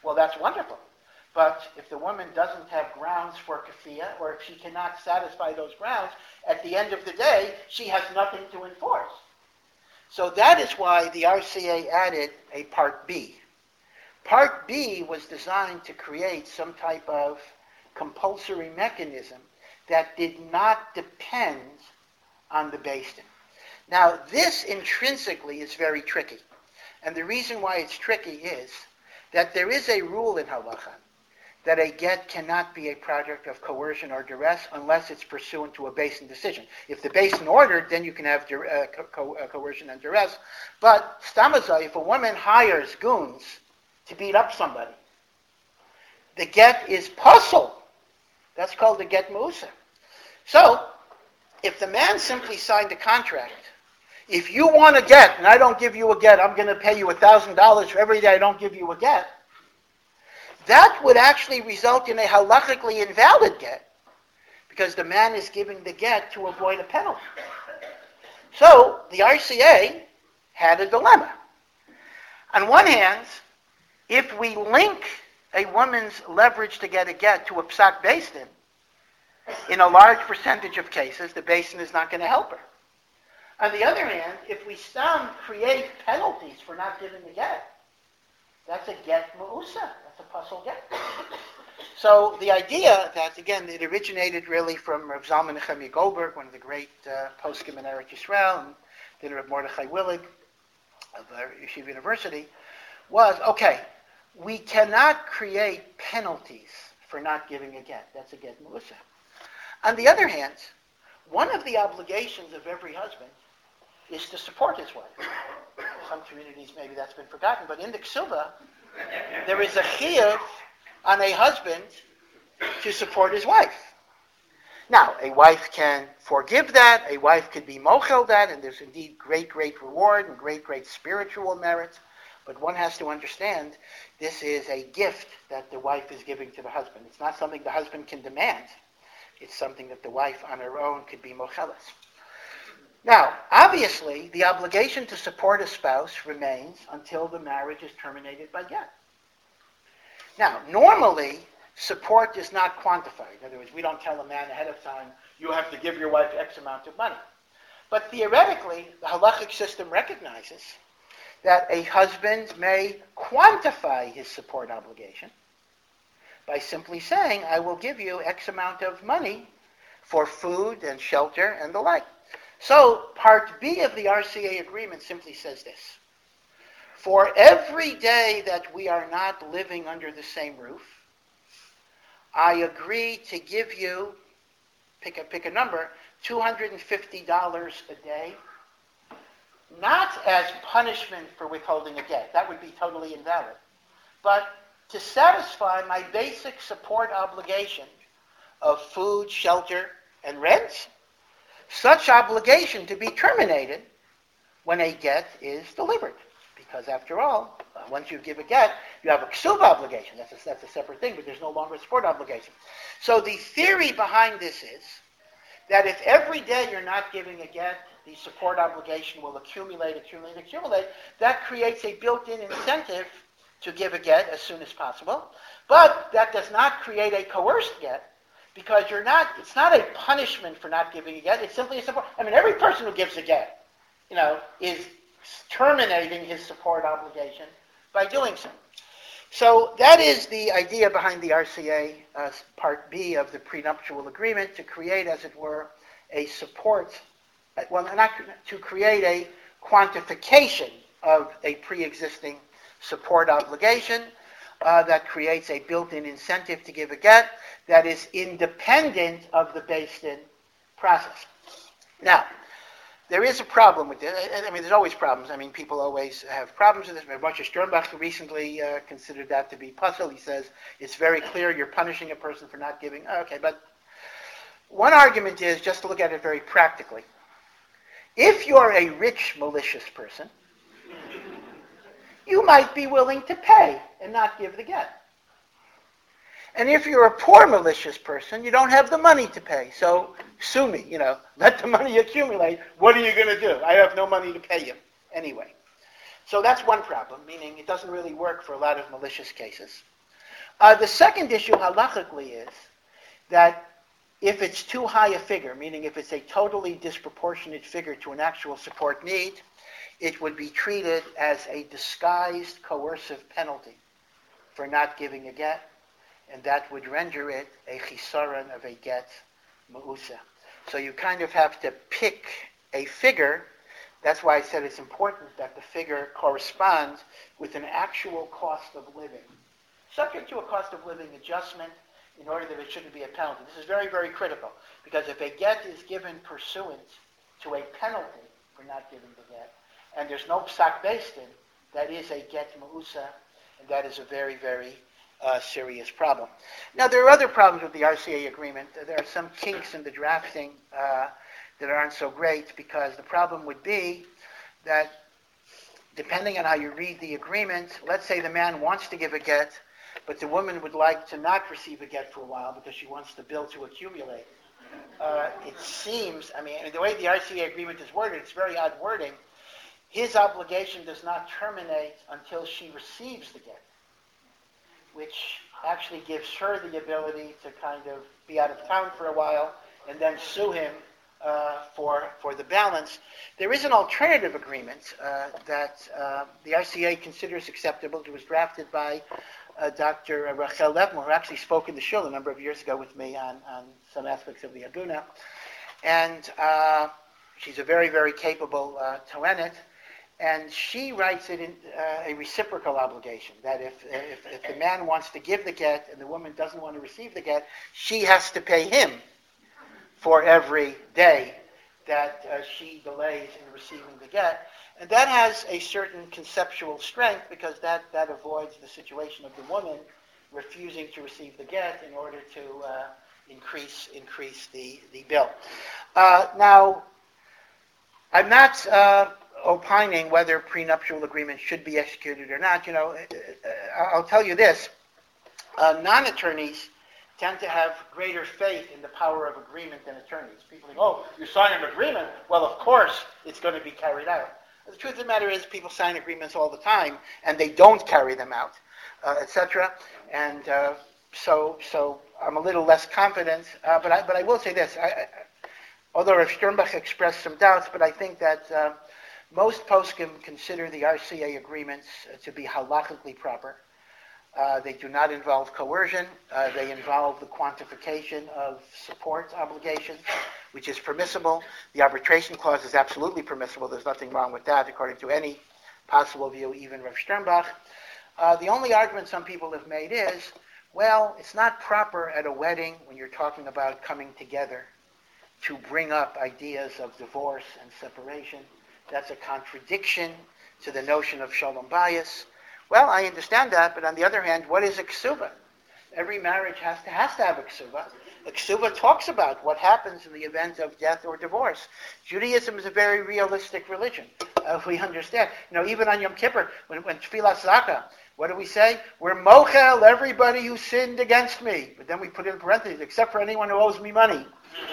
Well, that's wonderful. But if the woman doesn't have grounds for kafiyah, or if she cannot satisfy those grounds, at the end of the day, she has nothing to enforce. So that is why the R C A added a Part B. Part B was designed to create some type of compulsory mechanism that did not depend on the Beis Din. Now, this intrinsically is very tricky. And the reason why it's tricky is that there is a rule in halacha that a get cannot be a product of coercion or duress unless it's pursuant to a Beis Din decision. If the Beis Din ordered, then you can have dur- uh, co- co- uh, coercion and duress. But stamazai, if a woman hires goons to beat up somebody, the get is puzzle. That's called the get musa. So, if the man simply signed a contract, if you want a get and I don't give you a get, I'm going to pay you one thousand dollars for every day I don't give you a get, that would actually result in a halachically invalid get, because the man is giving the get to avoid a penalty. So, the R C A had a dilemma. On one hand, if we link a woman's leverage to get a get to a psak Beis Din, in a large percentage of cases, the Beis Din is not going to help her. On the other hand, if we stam create penalties for not giving a get, that's a get ma'usa. That's a puzzle get. So the idea that, again, it originated really from Rav Zalman Nechemia Goldberg, one of the great uh, poskim in Eretz Yisrael, and then Rav Mordechai Willig of uh, Yeshiva University, was, okay, we cannot create penalties for not giving a get. That's a get ma'usa. On the other hand, one of the obligations of every husband is to support his wife. Some communities, maybe that's been forgotten, but in the Ksuba, there is a chiyuv on a husband to support his wife. Now, a wife can forgive that, a wife could be mochel that, and there's indeed great, great reward and great, great spiritual merit, but one has to understand this is a gift that the wife is giving to the husband. It's not something the husband can demand. It's something that the wife on her own could be mocheles. Now, obviously, the obligation to support a spouse remains until the marriage is terminated by get. Now, normally, support is not quantified. In other words, we don't tell a man ahead of time, you have to give your wife X amount of money. But theoretically, the halachic system recognizes that a husband may quantify his support obligation by simply saying, I will give you X amount of money for food and shelter and the like. So, Part B of the R C A agreement simply says this. For every day that we are not living under the same roof, I agree to give you, pick a, pick a number, two hundred fifty dollars a day, not as punishment for withholding a get. That would be totally invalid. But to satisfy my basic support obligation of food, shelter, and rent, such obligation to be terminated when a get is delivered. Because after all, once you give a get, you have a ksuba obligation. That's a, that's a separate thing, but there's no longer a support obligation. So the theory behind this is that if every day you're not giving a get, the support obligation will accumulate, accumulate, accumulate. That creates a built-in incentive to give a get as soon as possible. But that does not create a coerced get, because you're not, it's not a punishment for not giving a get, it's simply a support. I mean, every person who gives a get, you know, is terminating his support obligation by doing so. So that is the idea behind the R C A uh, Part B of the prenuptial agreement, to create, as it were, a support, well, not to create a quantification of a pre-existing support obligation uh, that creates a built-in incentive to give a get that is independent of the Beis Din process. Now, there is a problem with this. I mean, there's always problems. I mean, people always have problems with this. Moshe Sternbach recently uh, considered that to be puzzle. He says, it's very clear you're punishing a person for not giving. Okay, but one argument is, just to look at it very practically, if you're a rich, malicious person, you might be willing to pay and not give the get. And if you're a poor, malicious person, you don't have the money to pay. So sue me, you know, let the money accumulate. What are you going to do? I have no money to pay you anyway. So that's one problem, meaning it doesn't really work for a lot of malicious cases. Uh, the second issue, halachically, is that if it's too high a figure, meaning if it's a totally disproportionate figure to an actual support need, it would be treated as a disguised coercive penalty for not giving a get, and that would render it a chisaron of a get ma'usa. So you kind of have to pick a figure. That's why I said it's important that the figure corresponds with an actual cost of living, subject to a cost of living adjustment in order that it shouldn't be a penalty. This is very, very critical, because if a get is given pursuant to a penalty for not giving the get, and there's no psak based in, that is a get ma'usa, and that is a very, very uh, serious problem. Now, there are other problems with the R C A agreement. There are some kinks in the drafting uh, that aren't so great, because the problem would be that depending on how you read the agreement, let's say the man wants to give a get, but the woman would like to not receive a get for a while because she wants the bill to accumulate. Uh, it seems, I mean, the way the R C A agreement is worded, it's very odd wording. His obligation does not terminate until she receives the get, which actually gives her the ability to kind of be out of town for a while and then sue him uh, for for the balance. There is an alternative agreement uh, that uh, the R C A considers acceptable. It was drafted by uh, Doctor Rachel Levman, who actually spoke in the shul a number of years ago with me on, on some aspects of the Aguna. And uh, she's a very, very capable uh, Toenet. And she writes it in uh, a reciprocal obligation, that if, if if the man wants to give the get and the woman doesn't want to receive the get, she has to pay him for every day that uh, she delays in receiving the get. And that has a certain conceptual strength, because that, that avoids the situation of the woman refusing to receive the get in order to uh, increase increase the, the bill. Uh, now, I'm not uh, opining whether prenuptial agreements should be executed or not. You know, I'll tell you this. Uh, non-attorneys tend to have greater faith in the power of agreement than attorneys. People think, oh, you sign an agreement, well, of course it's going to be carried out. The truth of the matter is people sign agreements all the time, and they don't carry them out, uh, et cetera. And uh, so so I'm a little less confident, uh, but, I, but I will say this. I, I, although Rav Sternbach expressed some doubts, but I think that uh, most poskim consider the R C A agreements uh, to be halachically proper. Uh, they do not involve coercion. Uh, they involve the quantification of support obligations, which is permissible. The arbitration clause is absolutely permissible. There's nothing wrong with that, according to any possible view, even Rav Sternbach. Uh, the only argument some people have made is, well, it's not proper at a wedding when you're talking about coming together to bring up ideas of divorce and separation. That's a contradiction to the notion of shalom bayis. Well, I understand that, but on the other hand, what is a ksuba? Every marriage has to has to have a ksuba. A ksuba talks about what happens in the event of death or divorce. Judaism is a very realistic religion. Uh, we understand. You know, even on Yom Kippur, when, when Tfilas Zaka, what do we say? We're mochel everybody who sinned against me. But then we put in parentheses, except for anyone who owes me money.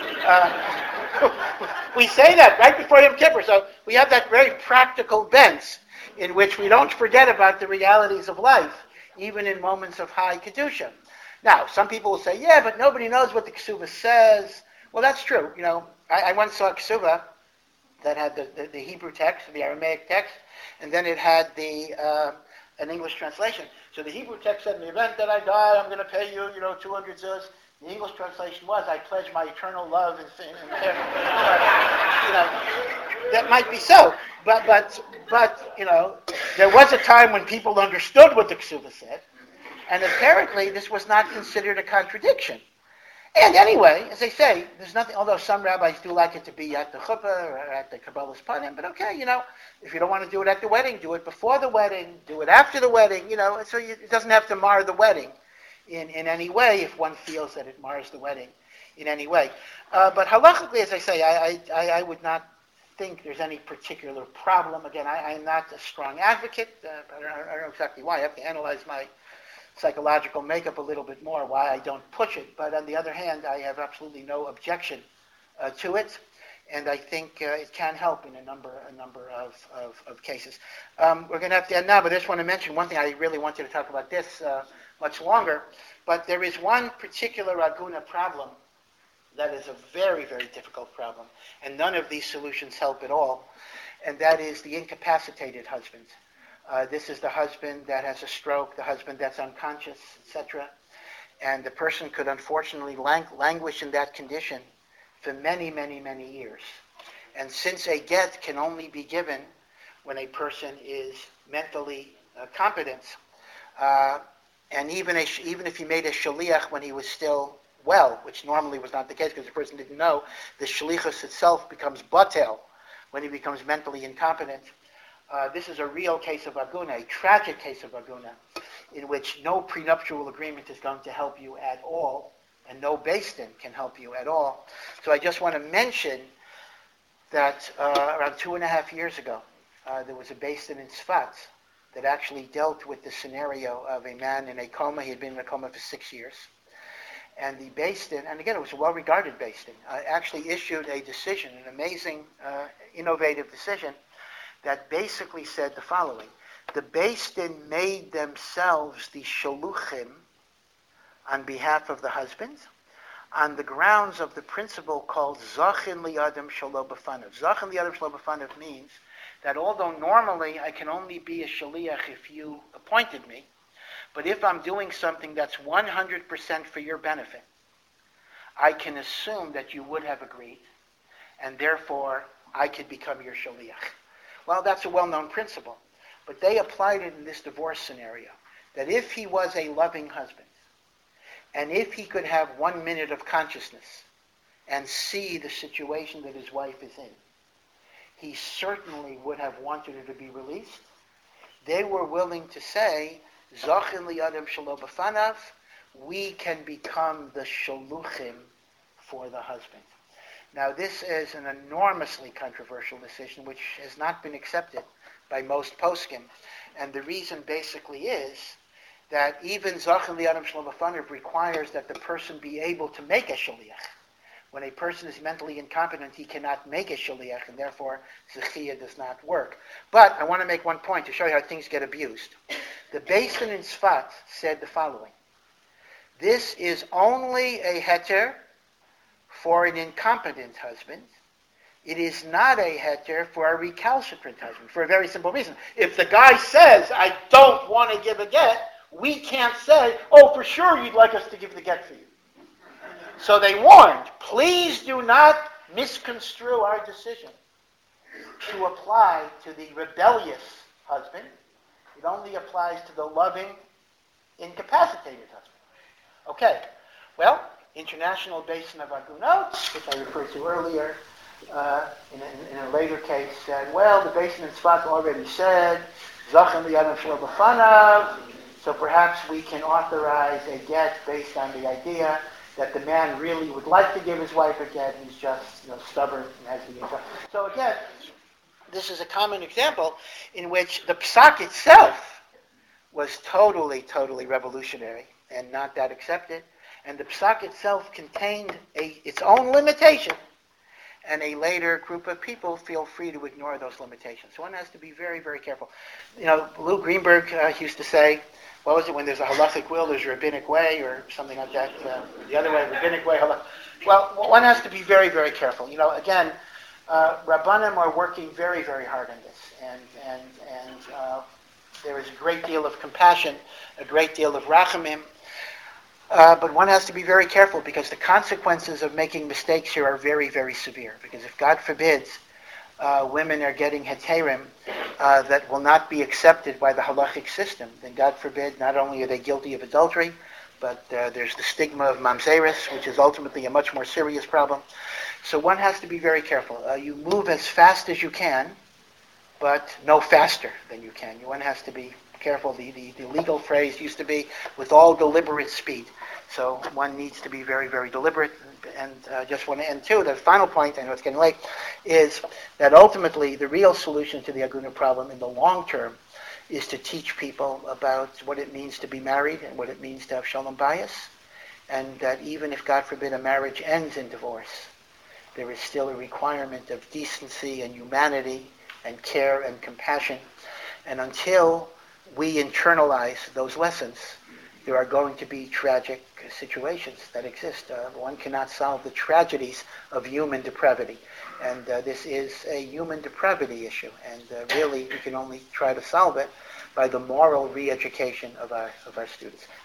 Uh, we say that right before Yom Kippur. So we have that very practical bent in which we don't forget about the realities of life, even in moments of high kedusha. Now, some people will say, yeah, but nobody knows what the ksuba says. Well, that's true. You know, I, I once saw a ksuba that had the, the, the Hebrew text, the Aramaic text, and then it had the uh, an English translation. So the Hebrew text said, in the event that I die, I'm going to pay you, you know, two hundred zuz. The English translation was, I pledge my eternal love and, and care. But, you know, that might be so. But, but, but, you know, there was a time when people understood what the ksuba said, and apparently this was not considered a contradiction. And anyway, as I say, there's nothing, although some rabbis do like it to be at the chuppah or at the Kabbalah's panim, but okay, you know, if you don't want to do it at the wedding, do it before the wedding, do it after the wedding, you know, so you, it doesn't have to mar the wedding in, in any way if one feels that it mars the wedding in any way. Uh, but halachically, as I say, I, I, I would not think there's any particular problem. Again, I, I'm not a strong advocate. Uh, I, don't, I don't know exactly why. I have to analyze my psychological makeup a little bit more, why I don't push it. But on the other hand, I have absolutely no objection uh, to it, and I think uh, it can help in a number a number of, of, of cases. Um, we're going to have to end now, but I just want to mention one thing. I really wanted to talk about this uh, much longer. But there is one particular aguna problem that is a very, very difficult problem, and none of these solutions help at all, and that is the incapacitated husband. Uh, this is the husband that has a stroke, the husband that's unconscious, et cetera. And the person could unfortunately lang- languish in that condition for many, many, many years. And since a get can only be given when a person is mentally uh, competent, uh, and even a, even if he made a shaliach when he was still well, which normally was not the case because the person didn't know, the shalichus itself becomes batel when he becomes mentally incompetent. Uh, this is a real case of aguna, a tragic case of aguna, in which no prenuptial agreement is going to help you at all, and no beis din can help you at all. So I just want to mention that uh, around two and a half years ago, uh, there was a beis din in Tzfat that actually dealt with the scenario of a man in a coma. He had been in a coma for six years. And the beis din, and again, it was a well-regarded beis din, uh, actually issued a decision, an amazing, uh, innovative decision, that basically said the following. The beis din made themselves the shaluchim on behalf of the husband on the grounds of the principle called zachin li'adam shelo b'fanav. Zachin li'adam shelo b'fanav means that although normally I can only be a shaliach if you appointed me, but if I'm doing something that's one hundred percent for your benefit, I can assume that you would have agreed, and therefore I could become your shaliach. Well, that's a well-known principle, but they applied it in this divorce scenario, that if he was a loving husband, and if he could have one minute of consciousness and see the situation that his wife is in, he certainly would have wanted her to be released. They were willing to say, Zachin li'adam shelo b'fanav, we can become the shaluchim for the husband. Now, this is an enormously controversial decision which has not been accepted by most poskim. And the reason basically is that even Zachin li'adam shelo b'fanav requires that the person be able to make a shaliach. When a person is mentally incompetent, he cannot make a shaliach, and therefore zechiyah does not work. But I want to make one point to show you how things get abused. The beis din in Tzfat said the following. This is only a heter for an incompetent husband. It is not a heter for a recalcitrant husband, for a very simple reason. If the guy says, I don't want to give a get, we can't say, oh, for sure you'd like us to give the get for you. So they warned, please do not misconstrue our decision to apply to the rebellious husband. It only applies to the loving, incapacitated husband. Okay, well, International Beis Din of Agunot, which I referred to earlier, uh, in, a, in a later case said, well, the Beis Din in Tzfat already said, Zachin li'adam shelo b'fanav, so perhaps we can authorize a get based on the idea that the man really would like to give his wife a get, he's just you know, stubborn and has the income. So again, this is a common example in which the psak itself was totally, totally revolutionary and not that accepted. And the psak itself contained a, its own limitation, and a later group of people feel free to ignore those limitations. So one has to be very, very careful. You know, Lou Greenberg uh, used to say, what was it, when there's a halachic will, there's a rabbinic way, or something like that, uh, the other way, rabbinic way, halach. Well, one has to be very, very careful. You know, again, uh, Rabbanim are working very, very hard on this, and and and uh, there is a great deal of compassion, a great deal of rachamim, uh, but one has to be very careful because the consequences of making mistakes here are very, very severe. Because if God forbids, uh, women are getting heterim uh, that will not be accepted by the halachic system, then God forbid, not only are they guilty of adultery, but uh, there's the stigma of mamzeris, which is ultimately a much more serious problem. So one has to be very careful. Uh, you move as fast as you can, but no faster than you can. One has to be careful. The, the, the legal phrase used to be, with all deliberate speed. So one needs to be very, very deliberate. And uh, just want to end too, the final point, I know it's getting late, is that ultimately the real solution to the aguna problem in the long term is to teach people about what it means to be married and what it means to have shalom bayis, and that even if, God forbid, a marriage ends in divorce, there is still a requirement of decency and humanity and care and compassion. And until we internalize those lessons, there are going to be tragic situations that exist. Uh, one cannot solve the tragedies of human depravity. And uh, this is a human depravity issue. And uh, really, we can only try to solve it by the moral re-education of our, of our students.